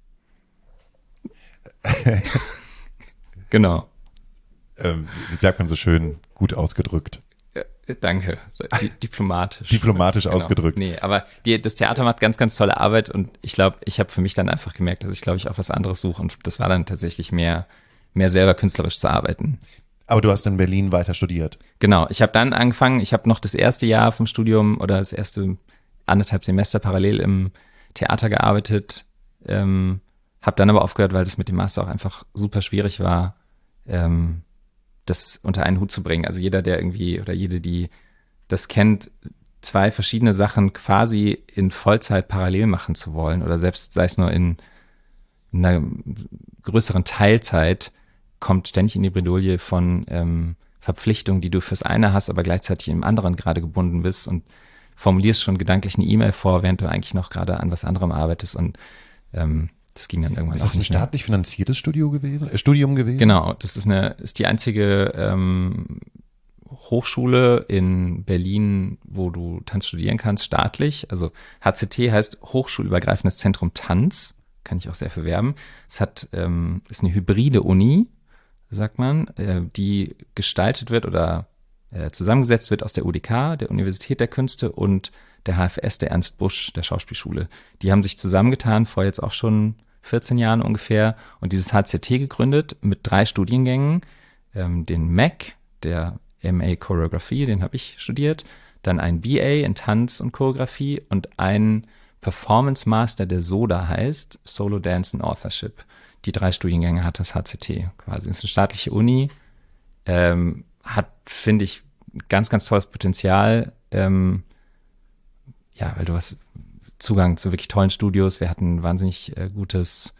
Genau. Wie sagt man so schön, gut ausgedrückt. Danke. Diplomatisch. Diplomatisch genau. Ausgedrückt. Nee, aber das Theater macht ganz, ganz tolle Arbeit und ich glaube, ich habe für mich dann einfach gemerkt, dass ich, glaube ich, auch was anderes suche und das war dann tatsächlich mehr selber künstlerisch zu arbeiten. Aber du hast in Berlin weiter studiert. Genau, ich habe dann angefangen, ich habe noch das erste Jahr vom Studium oder das erste 1,5 Semester parallel im Theater gearbeitet, Habe dann aber aufgehört, weil das mit dem Master auch einfach super schwierig war, das unter einen Hut zu bringen. Also jeder, der irgendwie oder jede, die das kennt, 2 verschiedene Sachen quasi in Vollzeit parallel machen zu wollen oder selbst sei es nur in einer größeren Teilzeit, kommt ständig in die Bredouille von Verpflichtungen, die du fürs eine hast, aber gleichzeitig im anderen gerade gebunden bist und formulierst schon gedanklich eine E-Mail vor, während du eigentlich noch gerade an was anderem arbeitest und das ging dann irgendwann Ist auch das ein nicht mehr. staatlich finanziertes Studium gewesen? Genau, das ist die einzige Hochschule in Berlin, wo du Tanz studieren kannst, staatlich. Also HCT heißt Hochschulübergreifendes Zentrum Tanz, kann ich auch sehr für werben. Es ist eine hybride Uni, sagt man, die gestaltet wird oder zusammengesetzt wird aus der UDK, der Universität der Künste und der HFS, der Ernst Busch, der Schauspielschule. Die haben sich zusammengetan, vor jetzt auch schon 14 Jahren ungefähr, und dieses HCT gegründet mit 3 Studiengängen, den MAC, der MA Choreography, den habe ich studiert, dann ein BA in Tanz und Choreografie und ein Performance Master, der SODA heißt, Solo Dance and Authorship. Die 3 Studiengänge hat das HCT quasi. Das ist eine staatliche Uni, hat, finde ich, ganz, ganz tolles Potenzial, weil du hast Zugang zu wirklich tollen Studios. Wir hatten ein wahnsinnig gutes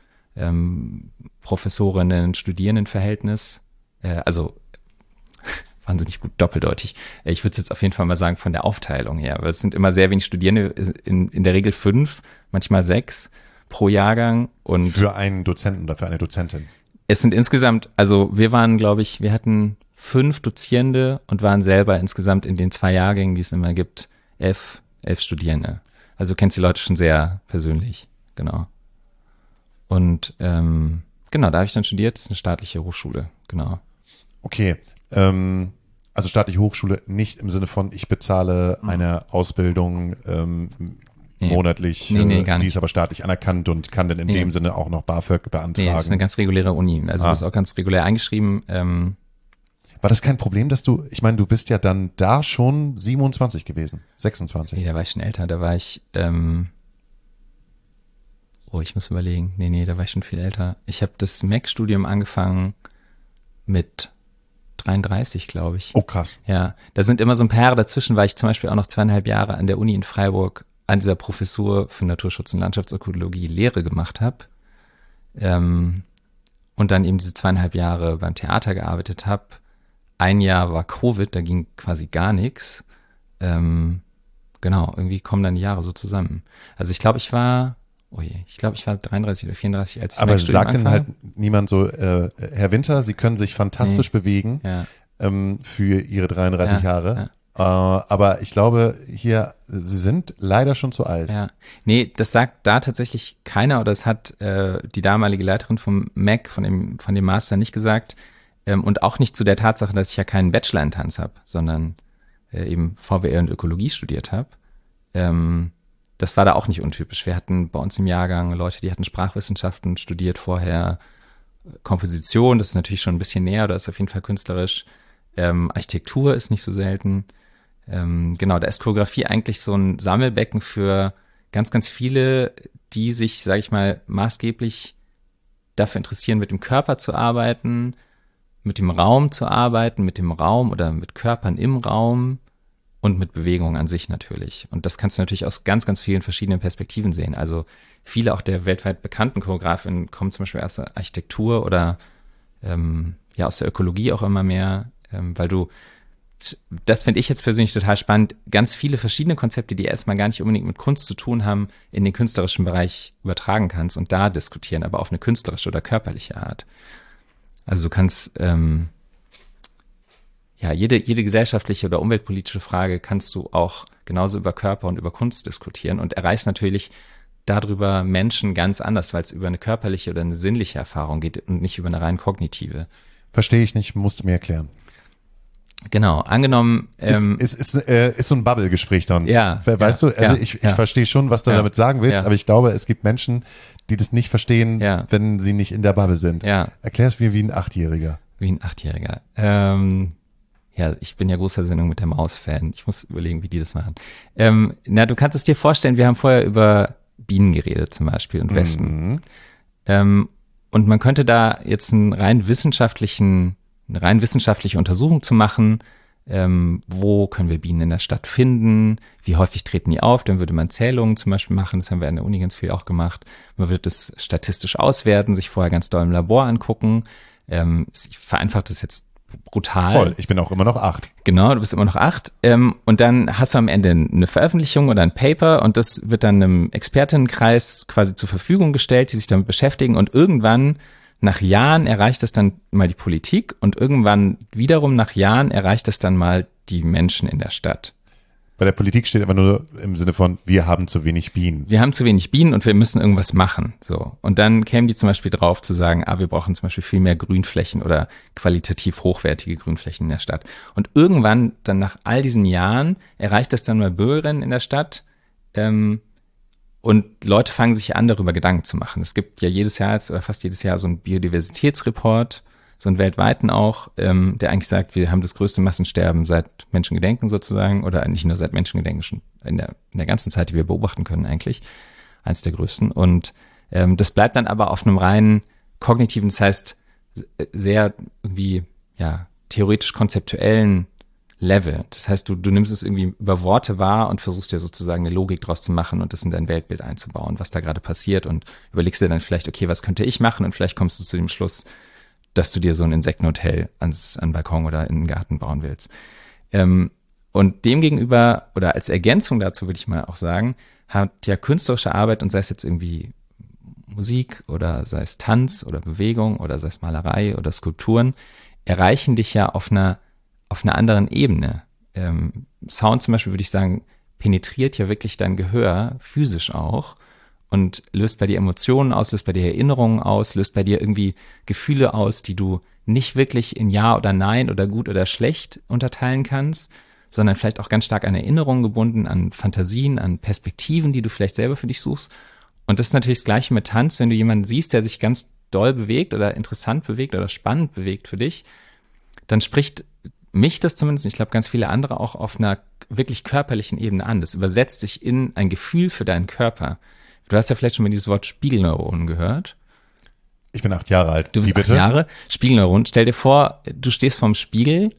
Professorinnen-Studierendenverhältnis. Also wahnsinnig gut doppeldeutig. Ich würde es jetzt auf jeden Fall mal sagen von der Aufteilung her, weil es sind immer sehr wenig Studierende, in der Regel 5, manchmal 6 pro Jahrgang. Und für einen Dozenten oder für eine Dozentin? Es sind insgesamt, also wir hatten 5 Dozierende und waren selber insgesamt in den 2 Jahrgängen, die es immer gibt, 11 Studierende. Also du kennst die Leute schon sehr persönlich, genau. Und genau, da habe ich dann studiert, das ist eine staatliche Hochschule, genau. Okay, also staatliche Hochschule nicht im Sinne von, ich bezahle eine Ausbildung monatlich, Nee, gar nicht. die ist aber staatlich anerkannt und kann dann in dem Sinne auch noch BAföG beantragen. Nee, das ist eine ganz reguläre Uni, also du bist auch ganz regulär eingeschrieben. War das kein Problem, du bist ja dann da schon 27 gewesen, 26? Nee, da war ich schon älter, da war ich, ich muss überlegen, da war ich schon viel älter. Ich habe das MEC-Studium angefangen mit 33, glaube ich. Oh, krass. Ja, da sind immer so ein paar Jahre dazwischen, weil ich zum Beispiel auch noch 2,5 Jahre an der Uni in Freiburg an dieser Professur für Naturschutz und Landschaftsökologie Lehre gemacht habe. Und dann eben diese 2,5 Jahre beim Theater gearbeitet habe. Ein Jahr war Covid, da ging quasi gar nichts. Genau, irgendwie kommen dann die Jahre so zusammen. Also ich glaube, ich war 33 oder 34, als ich aber Studium sagt denn halt niemand so, Herr Winter, Sie können sich fantastisch bewegen für Ihre 33 Jahre. Ja. Aber ich glaube hier, Sie sind leider schon zu alt. Ja, nee, das sagt da tatsächlich keiner, oder es hat die damalige Leiterin vom MAC, von dem Master nicht gesagt. Und auch nicht zu der Tatsache, dass ich ja keinen Bachelor in Tanz habe, sondern eben VWL und Ökologie studiert habe. Das war da auch nicht untypisch. Wir hatten bei uns im Jahrgang Leute, die hatten Sprachwissenschaften studiert vorher, Komposition, das ist natürlich schon ein bisschen näher, oder ist auf jeden Fall künstlerisch. Architektur ist nicht so selten. Genau, da ist Choreografie eigentlich so ein Sammelbecken für ganz, ganz viele, die sich, sage ich mal, maßgeblich dafür interessieren, mit dem Körper zu arbeiten, mit dem Raum zu arbeiten, mit dem Raum oder mit Körpern im Raum und mit Bewegung an sich natürlich. Und das kannst du natürlich aus ganz, ganz vielen verschiedenen Perspektiven sehen. Also viele auch der weltweit bekannten Choreografinnen kommen zum Beispiel aus der Architektur oder aus der Ökologie auch immer mehr, weil das finde ich jetzt persönlich total spannend, ganz viele verschiedene Konzepte, die erstmal gar nicht unbedingt mit Kunst zu tun haben, in den künstlerischen Bereich übertragen kannst und da diskutieren, aber auf eine künstlerische oder körperliche Art. Also du kannst jede gesellschaftliche oder umweltpolitische Frage kannst du auch genauso über Körper und über Kunst diskutieren und erreichst natürlich darüber Menschen ganz anders, weil es über eine körperliche oder eine sinnliche Erfahrung geht und nicht über eine rein kognitive. Verstehe ich nicht, musst du mir erklären. Genau, angenommen. Ist so ein Bubble-Gespräch dann. Ja. Weißt du, also ich verstehe schon, was du damit sagen willst, aber ich glaube, es gibt Menschen, die das nicht verstehen, wenn sie nicht in der Bubble sind. Ja. Erklär es mir wie ein 8-Jähriger. Wie ein 8-Jähriger. Ich bin ja großer Sendung mit der Maus-Fan. Ich muss überlegen, wie die das machen. Du kannst es dir vorstellen, wir haben vorher über Bienen geredet zum Beispiel und Wespen. Und man könnte da jetzt eine rein wissenschaftliche Untersuchung zu machen, wo können wir Bienen in der Stadt finden, wie häufig treten die auf, dann würde man Zählungen zum Beispiel machen, das haben wir an der Uni ganz viel auch gemacht, man würde das statistisch auswerten, sich vorher ganz doll im Labor angucken, ich vereinfache das jetzt brutal. Voll, ich bin auch immer noch 8. Genau, du bist immer noch 8. Und dann hast du am Ende eine Veröffentlichung oder ein Paper und das wird dann einem Expertinnenkreis quasi zur Verfügung gestellt, die sich damit beschäftigen und irgendwann nach Jahren erreicht das dann mal die Politik und irgendwann wiederum nach Jahren erreicht das dann mal die Menschen in der Stadt. Bei der Politik steht immer nur im Sinne von, wir haben zu wenig Bienen. Wir haben zu wenig Bienen und wir müssen irgendwas machen. So. Und dann kämen die zum Beispiel drauf zu sagen, wir brauchen zum Beispiel viel mehr Grünflächen oder qualitativ hochwertige Grünflächen in der Stadt. Und irgendwann, dann nach all diesen Jahren, erreicht das dann mal Bürgerinnen in der Stadt, und Leute fangen sich an, darüber Gedanken zu machen. Es gibt ja jedes Jahr oder fast jedes Jahr so einen Biodiversitätsreport, so einen weltweiten auch, der eigentlich sagt, wir haben das größte Massensterben seit Menschengedenken sozusagen, oder nicht nur seit Menschengedenken, schon in der ganzen Zeit, die wir beobachten können eigentlich, eins der größten. Und das bleibt dann aber auf einem rein kognitiven, das heißt sehr irgendwie theoretisch-konzeptuellen Level. Das heißt, du nimmst es irgendwie über Worte wahr und versuchst dir sozusagen eine Logik draus zu machen und das in dein Weltbild einzubauen, was da gerade passiert und überlegst dir dann vielleicht, okay, was könnte ich machen und vielleicht kommst du zu dem Schluss, dass du dir so ein Insektenhotel an Balkon oder in den Garten bauen willst. Und demgegenüber oder als Ergänzung dazu würde ich mal auch sagen, hat ja künstlerische Arbeit und sei es jetzt irgendwie Musik oder sei es Tanz oder Bewegung oder sei es Malerei oder Skulpturen, erreichen dich ja auf einer anderen Ebene. Sound zum Beispiel, würde ich sagen, penetriert ja wirklich dein Gehör, physisch auch, und löst bei dir Emotionen aus, löst bei dir Erinnerungen aus, löst bei dir irgendwie Gefühle aus, die du nicht wirklich in Ja oder Nein oder gut oder schlecht unterteilen kannst, sondern vielleicht auch ganz stark an Erinnerungen gebunden, an Fantasien, an Perspektiven, die du vielleicht selber für dich suchst. Und das ist natürlich das Gleiche mit Tanz, wenn du jemanden siehst, der sich ganz doll bewegt oder interessant bewegt oder spannend bewegt für dich, dann spricht mich das zumindest, ich glaube ganz viele andere auch auf einer wirklich körperlichen Ebene an. Das übersetzt sich in ein Gefühl für deinen Körper. Du hast ja vielleicht schon mal dieses Wort Spiegelneuronen gehört. Ich bin 8 Jahre alt. Du bist 8 Jahre. Spiegelneuronen. Stell dir vor, du stehst vorm Spiegel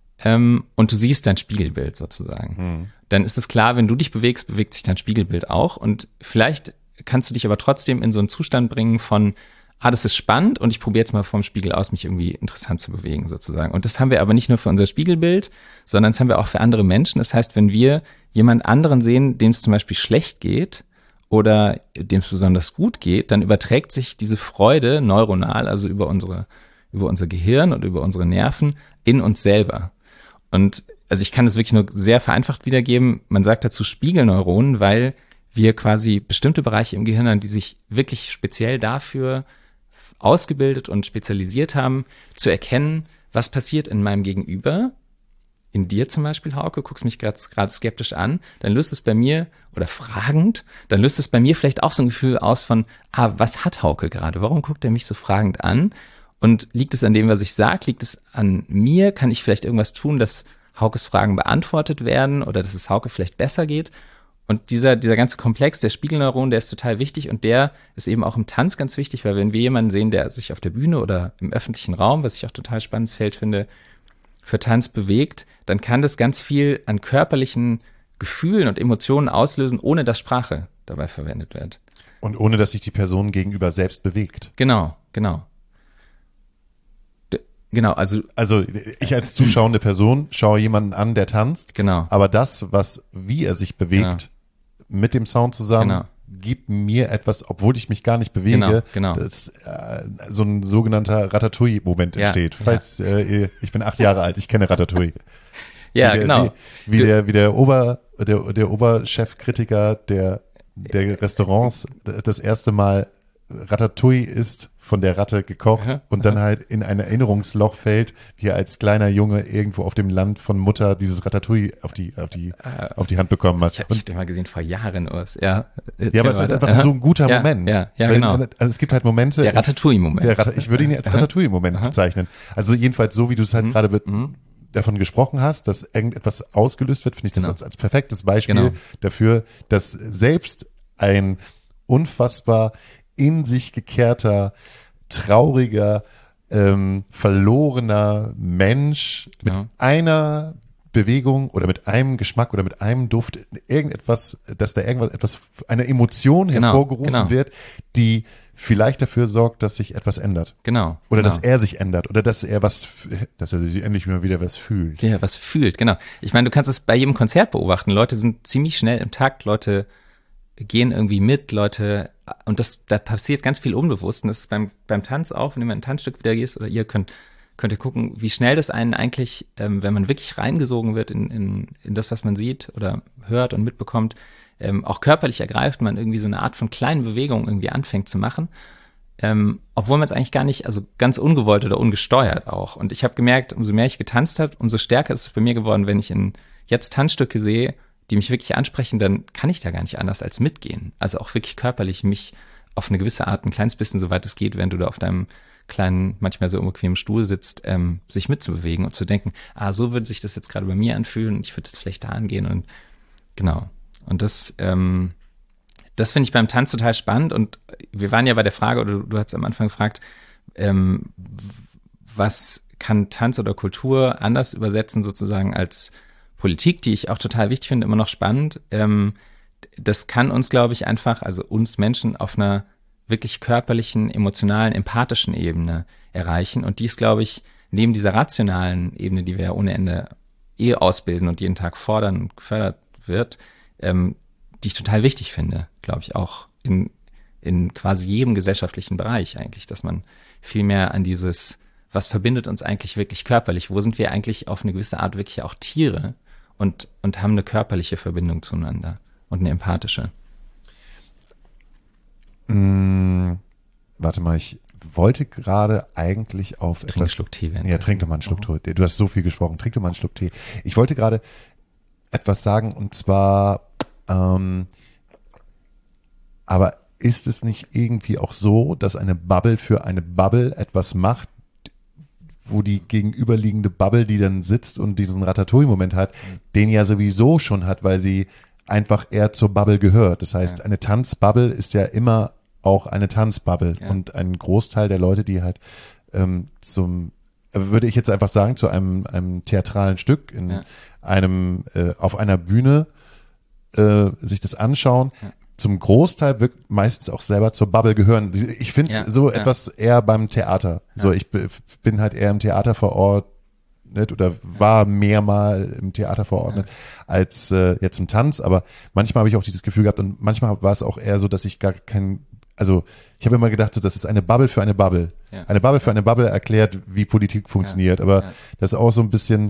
und du siehst dein Spiegelbild sozusagen. Dann ist es klar, wenn du dich bewegst, bewegt sich dein Spiegelbild auch. Und vielleicht kannst du dich aber trotzdem in so einen Zustand bringen von, das ist spannend und ich probiere jetzt mal vorm Spiegel aus, mich irgendwie interessant zu bewegen sozusagen. Und das haben wir aber nicht nur für unser Spiegelbild, sondern das haben wir auch für andere Menschen. Das heißt, wenn wir jemand anderen sehen, dem es zum Beispiel schlecht geht oder dem es besonders gut geht, dann überträgt sich diese Freude neuronal, also über unser Gehirn und über unsere Nerven in uns selber. Und also ich kann das wirklich nur sehr vereinfacht wiedergeben. Man sagt dazu Spiegelneuronen, weil wir quasi bestimmte Bereiche im Gehirn haben, die sich wirklich speziell dafür ausgebildet und spezialisiert haben, zu erkennen, was passiert in meinem Gegenüber, in dir zum Beispiel, Hauke, guckst mich gerade skeptisch an, dann löst es bei mir, oder fragend, dann löst es bei mir vielleicht auch so ein Gefühl aus von, was hat Hauke gerade? Warum guckt er mich so fragend an? Und liegt es an dem, was ich sage? Liegt es an mir? Kann ich vielleicht irgendwas tun, dass Haukes Fragen beantwortet werden oder dass es Hauke vielleicht besser geht? Und dieser ganze Komplex der Spiegelneuronen, der ist total wichtig und der ist eben auch im Tanz ganz wichtig, weil wenn wir jemanden sehen, der sich auf der Bühne oder im öffentlichen Raum, was ich auch total spannendes Feld finde, für Tanz bewegt, dann kann das ganz viel an körperlichen Gefühlen und Emotionen auslösen, ohne dass Sprache dabei verwendet wird. Und ohne, dass sich die Person gegenüber selbst bewegt. Genau. Genau, also ich als zuschauende Person schaue jemanden an, der tanzt. Genau. Aber das, wie er sich bewegt, mit dem Sound zusammen, gibt mir etwas, obwohl ich mich gar nicht bewege, dass so ein sogenannter Ratatouille-Moment entsteht. Falls ich bin 8 Jahre alt, ich kenne Ratatouille. Wie der Oberchefkritiker der Restaurants das erste Mal Ratatouille isst, von der Ratte gekocht und dann halt in ein Erinnerungsloch fällt, wie er als kleiner Junge irgendwo auf dem Land von Mutter dieses Ratatouille auf die Hand bekommen hat. Ich habe den mal gesehen vor Jahren, Urs. Ja, aber es ist einfach so ein guter Moment. Ja, genau. Also es gibt halt Momente. Der Ratatouille-Moment. Ich würde ihn als Ratatouille-Moment bezeichnen. Also jedenfalls so, wie du es halt gerade davon gesprochen hast, dass irgendetwas ausgelöst wird, finde ich das als perfektes Beispiel dafür, dass selbst ein unfassbar in sich gekehrter, trauriger, verlorener Mensch mit einer Bewegung oder mit einem Geschmack oder mit einem Duft, irgendetwas, dass da eine Emotion hervorgerufen wird, die vielleicht dafür sorgt, dass sich etwas ändert. Genau. Oder dass er sich ändert. Oder dass er sich endlich mal wieder was fühlt. Ja, was fühlt, genau. Ich meine, du kannst es bei jedem Konzert beobachten. Leute sind ziemlich schnell im Takt, Leute gehen irgendwie mit, und da passiert ganz viel unbewusst. Und das ist beim Tanz auch, wenn du mal in ein Tanzstück wieder gehst, oder ihr könnt ihr gucken, wie schnell das einen eigentlich, wenn man wirklich reingesogen wird in das, was man sieht oder hört und mitbekommt, auch körperlich ergreift, man irgendwie so eine Art von kleinen Bewegungen irgendwie anfängt zu machen, obwohl man es eigentlich gar nicht, also ganz ungewollt oder ungesteuert auch. Und ich habe gemerkt, umso mehr ich getanzt habe, umso stärker ist es bei mir geworden, wenn ich jetzt Tanzstücke sehe, die mich wirklich ansprechen, dann kann ich da gar nicht anders als mitgehen. Also auch wirklich körperlich mich auf eine gewisse Art ein kleines bisschen, soweit es geht, wenn du da auf deinem kleinen, manchmal so unbequemen Stuhl sitzt, sich mitzubewegen und zu denken, so würde sich das jetzt gerade bei mir anfühlen und ich würde jetzt vielleicht da angehen und genau. Und das finde ich beim Tanz total spannend und wir waren ja bei der Frage, oder du hast am Anfang gefragt, was kann Tanz oder Kultur anders übersetzen sozusagen als Politik, die ich auch total wichtig finde, immer noch spannend. Das kann uns, glaube ich, einfach, also uns Menschen auf einer wirklich körperlichen, emotionalen, empathischen Ebene erreichen. Und dies, glaube ich, neben dieser rationalen Ebene, die wir ja ohne Ende ausbilden und jeden Tag fordern und gefördert wird, die ich total wichtig finde, glaube ich, auch in quasi jedem gesellschaftlichen Bereich eigentlich, dass man viel mehr an dieses, was verbindet uns eigentlich wirklich körperlich, wo sind wir eigentlich auf eine gewisse Art wirklich auch Tiere und haben eine körperliche Verbindung zueinander und eine empathische. Warte mal, ich wollte gerade eigentlich auf Trink einen Schluck Tee. Ja, trink doch mal einen Schluck Tee. Du hast so viel gesprochen, trink doch mal einen Schluck Tee. Ich wollte gerade etwas sagen und zwar, aber ist es nicht irgendwie auch so, dass eine Bubble für eine Bubble etwas macht, wo die gegenüberliegende Bubble, die dann sitzt und diesen Ratatouille-Moment hat, den ja sowieso schon hat, weil sie einfach eher zur Bubble gehört. Das heißt, eine Tanzbubble ist ja immer auch eine Tanzbubble und ein Großteil der Leute, die halt würde ich jetzt einfach sagen, zu einem theatralen Stück in auf einer Bühne sich das anschauen, zum Großteil wird meistens auch selber zur Bubble gehören. Ich finde es etwas eher beim Theater. So, ich bin halt eher im Theater verordnet oder war mehr mal im Theater verordnet als jetzt im Tanz. Aber manchmal habe ich auch dieses Gefühl gehabt und manchmal war es auch eher so, dass ich gar ich habe immer gedacht, so, das ist eine Bubble für eine Bubble. Ja. Eine Bubble für eine Bubble erklärt, wie Politik funktioniert. Aber das ist auch so ein bisschen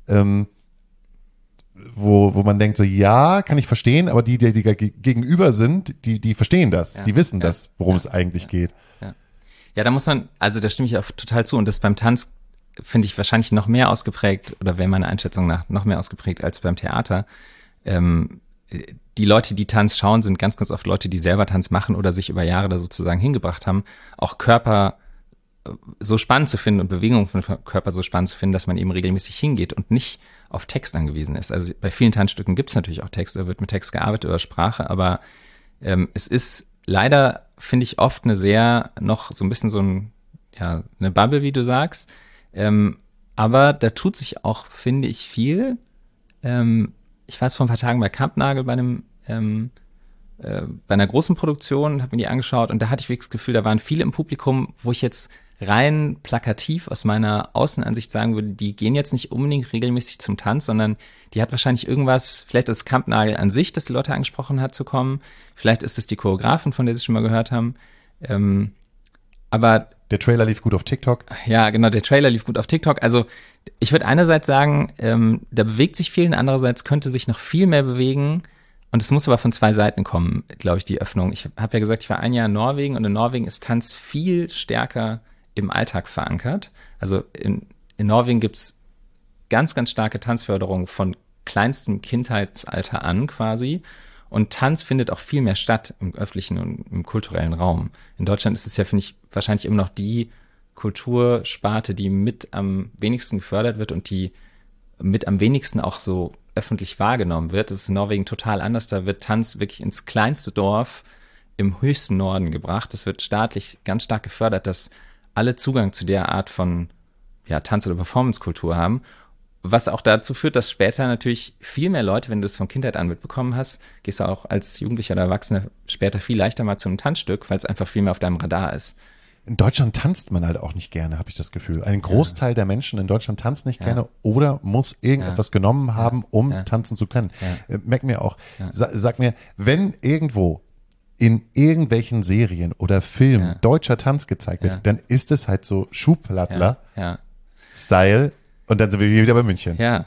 wo man denkt so, ja, kann ich verstehen, aber die gegenüber sind, die verstehen das, die wissen das, worum es eigentlich geht. Ja, da muss man, also da stimme ich auch total zu und das beim Tanz finde ich wahrscheinlich noch mehr ausgeprägt oder wäre meiner Einschätzung nach noch mehr ausgeprägt als beim Theater. Die Leute, die Tanz schauen, sind ganz, ganz oft Leute, die selber Tanz machen oder sich über Jahre da sozusagen hingebracht haben, auch Körper so spannend zu finden und Bewegungen von Körper so spannend zu finden, dass man eben regelmäßig hingeht und nicht auf Text angewiesen ist. Also bei vielen Tanzstücken gibt es natürlich auch Text, da wird mit Text gearbeitet oder Sprache, aber es ist leider, finde ich, oft noch so ein bisschen eine Bubble, wie du sagst. Aber da tut sich auch, finde ich, viel. Ich war jetzt vor ein paar Tagen bei Kampnagel bei einer großen Produktion, habe mir die angeschaut und da hatte ich wirklich das Gefühl, da waren viele im Publikum, wo ich jetzt rein plakativ aus meiner Außenansicht sagen würde, die gehen jetzt nicht unbedingt regelmäßig zum Tanz, sondern die hat wahrscheinlich irgendwas, vielleicht ist es Kampnagel an sich, das die Leute angesprochen hat zu kommen, vielleicht ist es die Choreografin, von der sie schon mal gehört haben, aber der Trailer lief gut auf TikTok. Ja, genau, der Trailer lief gut auf TikTok, also ich würde einerseits sagen, da bewegt sich viel, und andererseits könnte sich noch viel mehr bewegen. Und es muss aber von zwei Seiten kommen, glaube ich, die Öffnung. Ich habe ja gesagt, ich war ein Jahr in Norwegen und in Norwegen ist Tanz viel stärker im Alltag verankert. Also in Norwegen gibt's ganz, ganz starke Tanzförderung von kleinstem Kindheitsalter an quasi. Und Tanz findet auch viel mehr statt im öffentlichen und im kulturellen Raum. In Deutschland ist es ja, finde ich, wahrscheinlich immer noch die Kultursparte, die mit am wenigsten gefördert wird und die mit am wenigsten auch so öffentlich wahrgenommen wird. Das ist in Norwegen total anders. Da wird Tanz wirklich ins kleinste Dorf im höchsten Norden gebracht. Es wird staatlich ganz stark gefördert, dass alle Zugang zu der Art von Tanz- oder Performancekultur haben. Was auch dazu führt, dass später natürlich viel mehr Leute, wenn du es von Kindheit an mitbekommen hast, gehst du auch als Jugendlicher oder Erwachsener später viel leichter mal zu einem Tanzstück, weil es einfach viel mehr auf deinem Radar ist. In Deutschland tanzt man halt auch nicht gerne, habe ich das Gefühl. Ein Großteil der Menschen in Deutschland tanzt nicht gerne oder muss irgendetwas genommen haben, um tanzen zu können. Merk mir auch, sag mir, wenn irgendwo in irgendwelchen Serien oder Filmen deutscher Tanz gezeigt wird, dann ist es halt so Schuhplattler-Style und dann sind wir wieder bei München. Ja.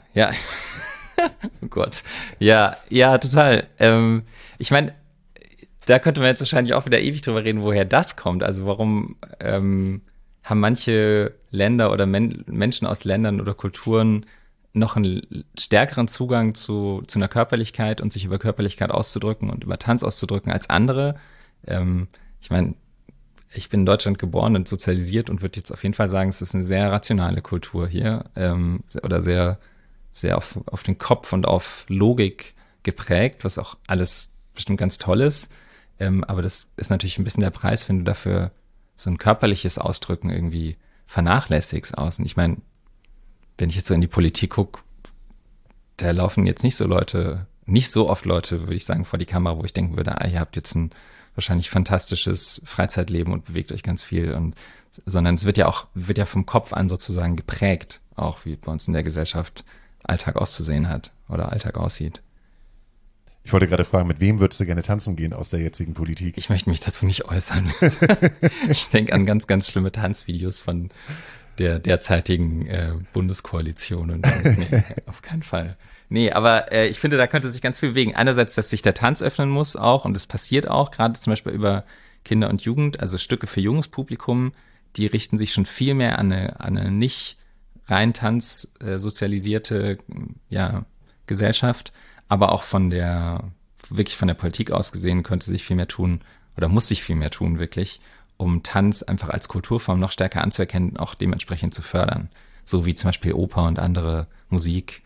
Oh Gott. Ja, total. Ich meine, da könnte man jetzt wahrscheinlich auch wieder ewig drüber reden, woher das kommt. Also warum haben manche Länder oder Menschen aus Ländern oder Kulturen noch einen stärkeren Zugang zu einer Körperlichkeit und sich über Körperlichkeit auszudrücken und über Tanz auszudrücken als andere. Ich meine, ich bin in Deutschland geboren und sozialisiert und würde jetzt auf jeden Fall sagen, es ist eine sehr rationale Kultur hier oder sehr, sehr auf den Kopf und auf Logik geprägt, was auch alles bestimmt ganz toll ist. Aber das ist natürlich ein bisschen der Preis, wenn du dafür so ein körperliches Ausdrücken irgendwie vernachlässigst aus. Und ich meine, wenn ich jetzt so in die Politik gucke, da laufen jetzt nicht so oft Leute, würde ich sagen, vor die Kamera, wo ich denken würde, ihr habt jetzt ein wahrscheinlich fantastisches Freizeitleben und bewegt euch ganz viel. Sondern es wird ja vom Kopf an sozusagen geprägt, auch wie bei uns in der Gesellschaft Alltag auszusehen hat oder Alltag aussieht. Ich wollte gerade fragen, mit wem würdest du gerne tanzen gehen aus der jetzigen Politik? Ich möchte mich dazu nicht äußern. Ich denke an ganz, ganz schlimme Tanzvideos von der derzeitigen Bundeskoalition. Und nee, auf keinen Fall. Nee, aber ich finde, da könnte sich ganz viel bewegen. Einerseits, dass sich der Tanz öffnen muss auch, und das passiert auch, gerade zum Beispiel über Kinder und Jugend, also Stücke für junges Publikum, die richten sich schon viel mehr an eine nicht rein tanzsozialisierte Gesellschaft. Aber auch wirklich von der Politik aus gesehen, könnte sich viel mehr tun oder muss sich viel mehr tun, wirklich, um Tanz einfach als Kulturform noch stärker anzuerkennen, auch dementsprechend zu fördern. So wie zum Beispiel Oper und andere Musik,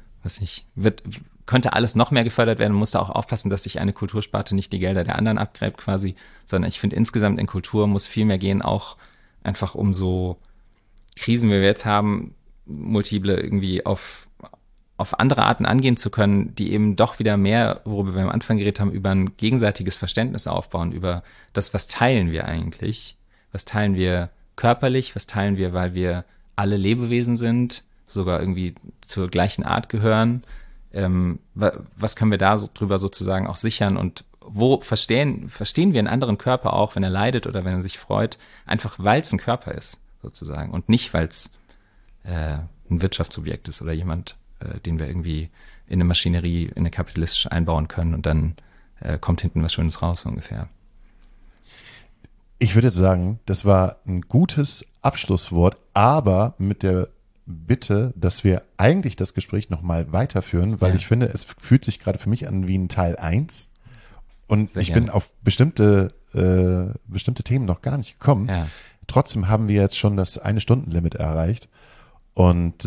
könnte alles noch mehr gefördert werden. Man muss da auch aufpassen, dass sich eine Kultursparte nicht die Gelder der anderen abgräbt quasi, sondern ich finde insgesamt in Kultur muss viel mehr gehen, auch einfach um so Krisen, wie wir jetzt haben, multiple irgendwie auf andere Arten angehen zu können, die eben doch wieder mehr, worüber wir am Anfang geredet haben, über ein gegenseitiges Verständnis aufbauen, über das, was teilen wir eigentlich, was teilen wir körperlich, was teilen wir, weil wir alle Lebewesen sind, sogar irgendwie zur gleichen Art gehören, was können wir da drüber sozusagen auch sichern und wo verstehen wir einen anderen Körper auch, wenn er leidet oder wenn er sich freut, einfach weil es ein Körper ist, sozusagen, und nicht, weil es ein Wirtschaftsobjekt ist oder jemand, den wir irgendwie in eine Maschinerie, in eine kapitalistische einbauen können und dann kommt hinten was Schönes raus, so ungefähr. Ich würde jetzt sagen, das war ein gutes Abschlusswort, aber mit der Bitte, dass wir eigentlich das Gespräch nochmal weiterführen, weil ich finde, es fühlt sich gerade für mich an wie ein Teil 1 und Sehr gerne. Bin auf bestimmte Themen noch gar nicht gekommen. Ja. Trotzdem haben wir jetzt schon das 1-Stunden-Limit erreicht und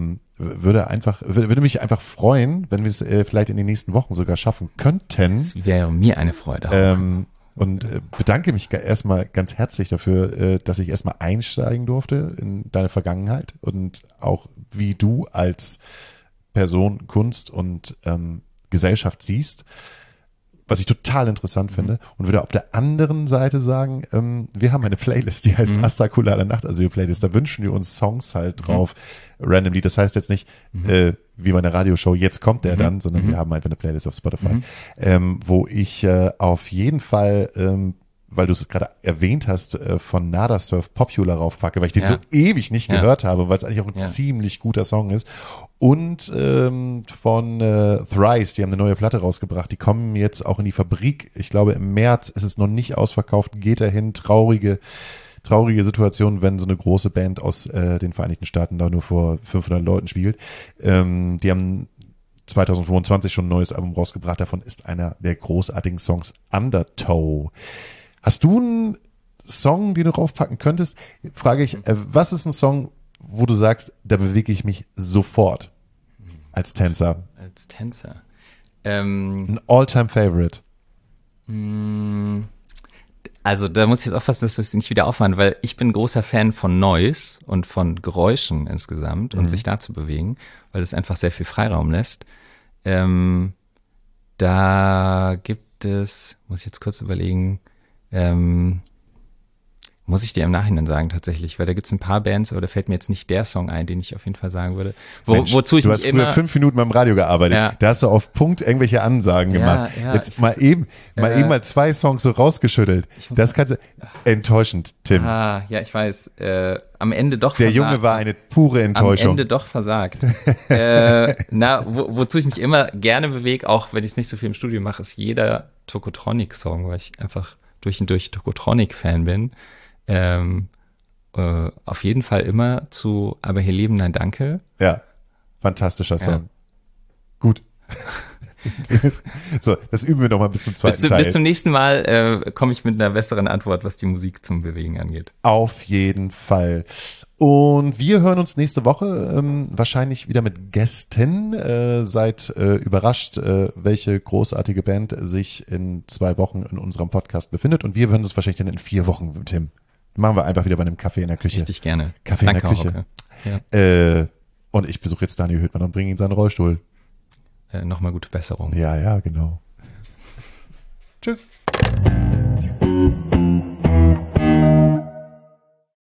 würde mich einfach freuen, wenn wir es vielleicht in den nächsten Wochen sogar schaffen könnten. Es wäre mir eine Freude. Und bedanke mich erstmal ganz herzlich dafür, dass ich erstmal einsteigen durfte in deine Vergangenheit und auch wie du als Person Kunst und Gesellschaft siehst, was ich total interessant finde, und würde auf der anderen Seite sagen, wir haben eine Playlist, die heißt Astrakulare Nachtasyl-Playlist, da wünschen wir uns Songs halt drauf, randomly, das heißt jetzt nicht, wie bei einer Radioshow, jetzt kommt der dann, sondern wir haben einfach eine Playlist auf Spotify, wo ich auf jeden Fall, weil du es gerade erwähnt hast, von Nada Surf Popular raufpacke, weil ich den so ewig nicht gehört habe, weil es eigentlich auch ein ziemlich guter Song ist. Und von Thrice, die haben eine neue Platte rausgebracht, die kommen jetzt auch in die Fabrik. Ich glaube im März ist es noch nicht ausverkauft, geht dahin, traurige Situation, wenn so eine große Band aus den Vereinigten Staaten da nur vor 500 Leuten spielt. Die haben 2025 schon ein neues Album rausgebracht, davon ist einer der großartigen Songs Undertow. Hast du einen Song, den du raufpacken könntest? Frage ich, was ist ein Song, wo du sagst, da bewege ich mich sofort als Tänzer? Als Tänzer? Ein All-Time-Favorite? Also da muss ich jetzt aufpassen, dass wir es nicht wieder aufmachen, weil ich bin großer Fan von Noise und von Geräuschen insgesamt und sich da zu bewegen, weil es einfach sehr viel Freiraum lässt. Da gibt es, muss ich jetzt kurz überlegen, muss ich dir im Nachhinein sagen tatsächlich, weil da gibt es ein paar Bands, aber da fällt mir jetzt nicht der Song ein, den ich auf jeden Fall sagen würde. Mensch, Wozu ich du mich hast früher 5 Minuten beim Radio gearbeitet. Ja. Da hast du auf Punkt irgendwelche Ansagen gemacht. Ja, Jetzt mal eben mal 2 Songs so rausgeschüttelt. Das kannst du, enttäuschend, Tim. ja, ich weiß, am Ende doch Der versagt. Junge war eine pure Enttäuschung. Am Ende doch versagt. Wozu ich mich immer gerne bewege, auch wenn ich es nicht so viel im Studio mache, ist jeder Tokotronic-Song, weil ich einfach durch und durch Tokotronic-Fan bin. Auf jeden Fall immer zu Aber hier leben, nein, danke. Ja, fantastischer Song. Gut. So, das üben wir noch mal bis zum zweiten Teil. Bis zum nächsten Mal komme ich mit einer besseren Antwort, was die Musik zum Bewegen angeht. Auf jeden Fall. Und wir hören uns nächste Woche wahrscheinlich wieder mit Gästen. Seid überrascht, welche großartige Band sich in 2 Wochen in unserem Podcast befindet. Und wir hören uns wahrscheinlich dann in 4 Wochen, Tim. Machen wir einfach wieder bei einem Kaffee in der Küche. Richtig gerne. Kaffee Danke, in der Küche. Ja. Und ich besuche jetzt Daniel Hüttmann und bringe ihn in seinen Rollstuhl. Nochmal gute Besserung. Ja, genau. Tschüss.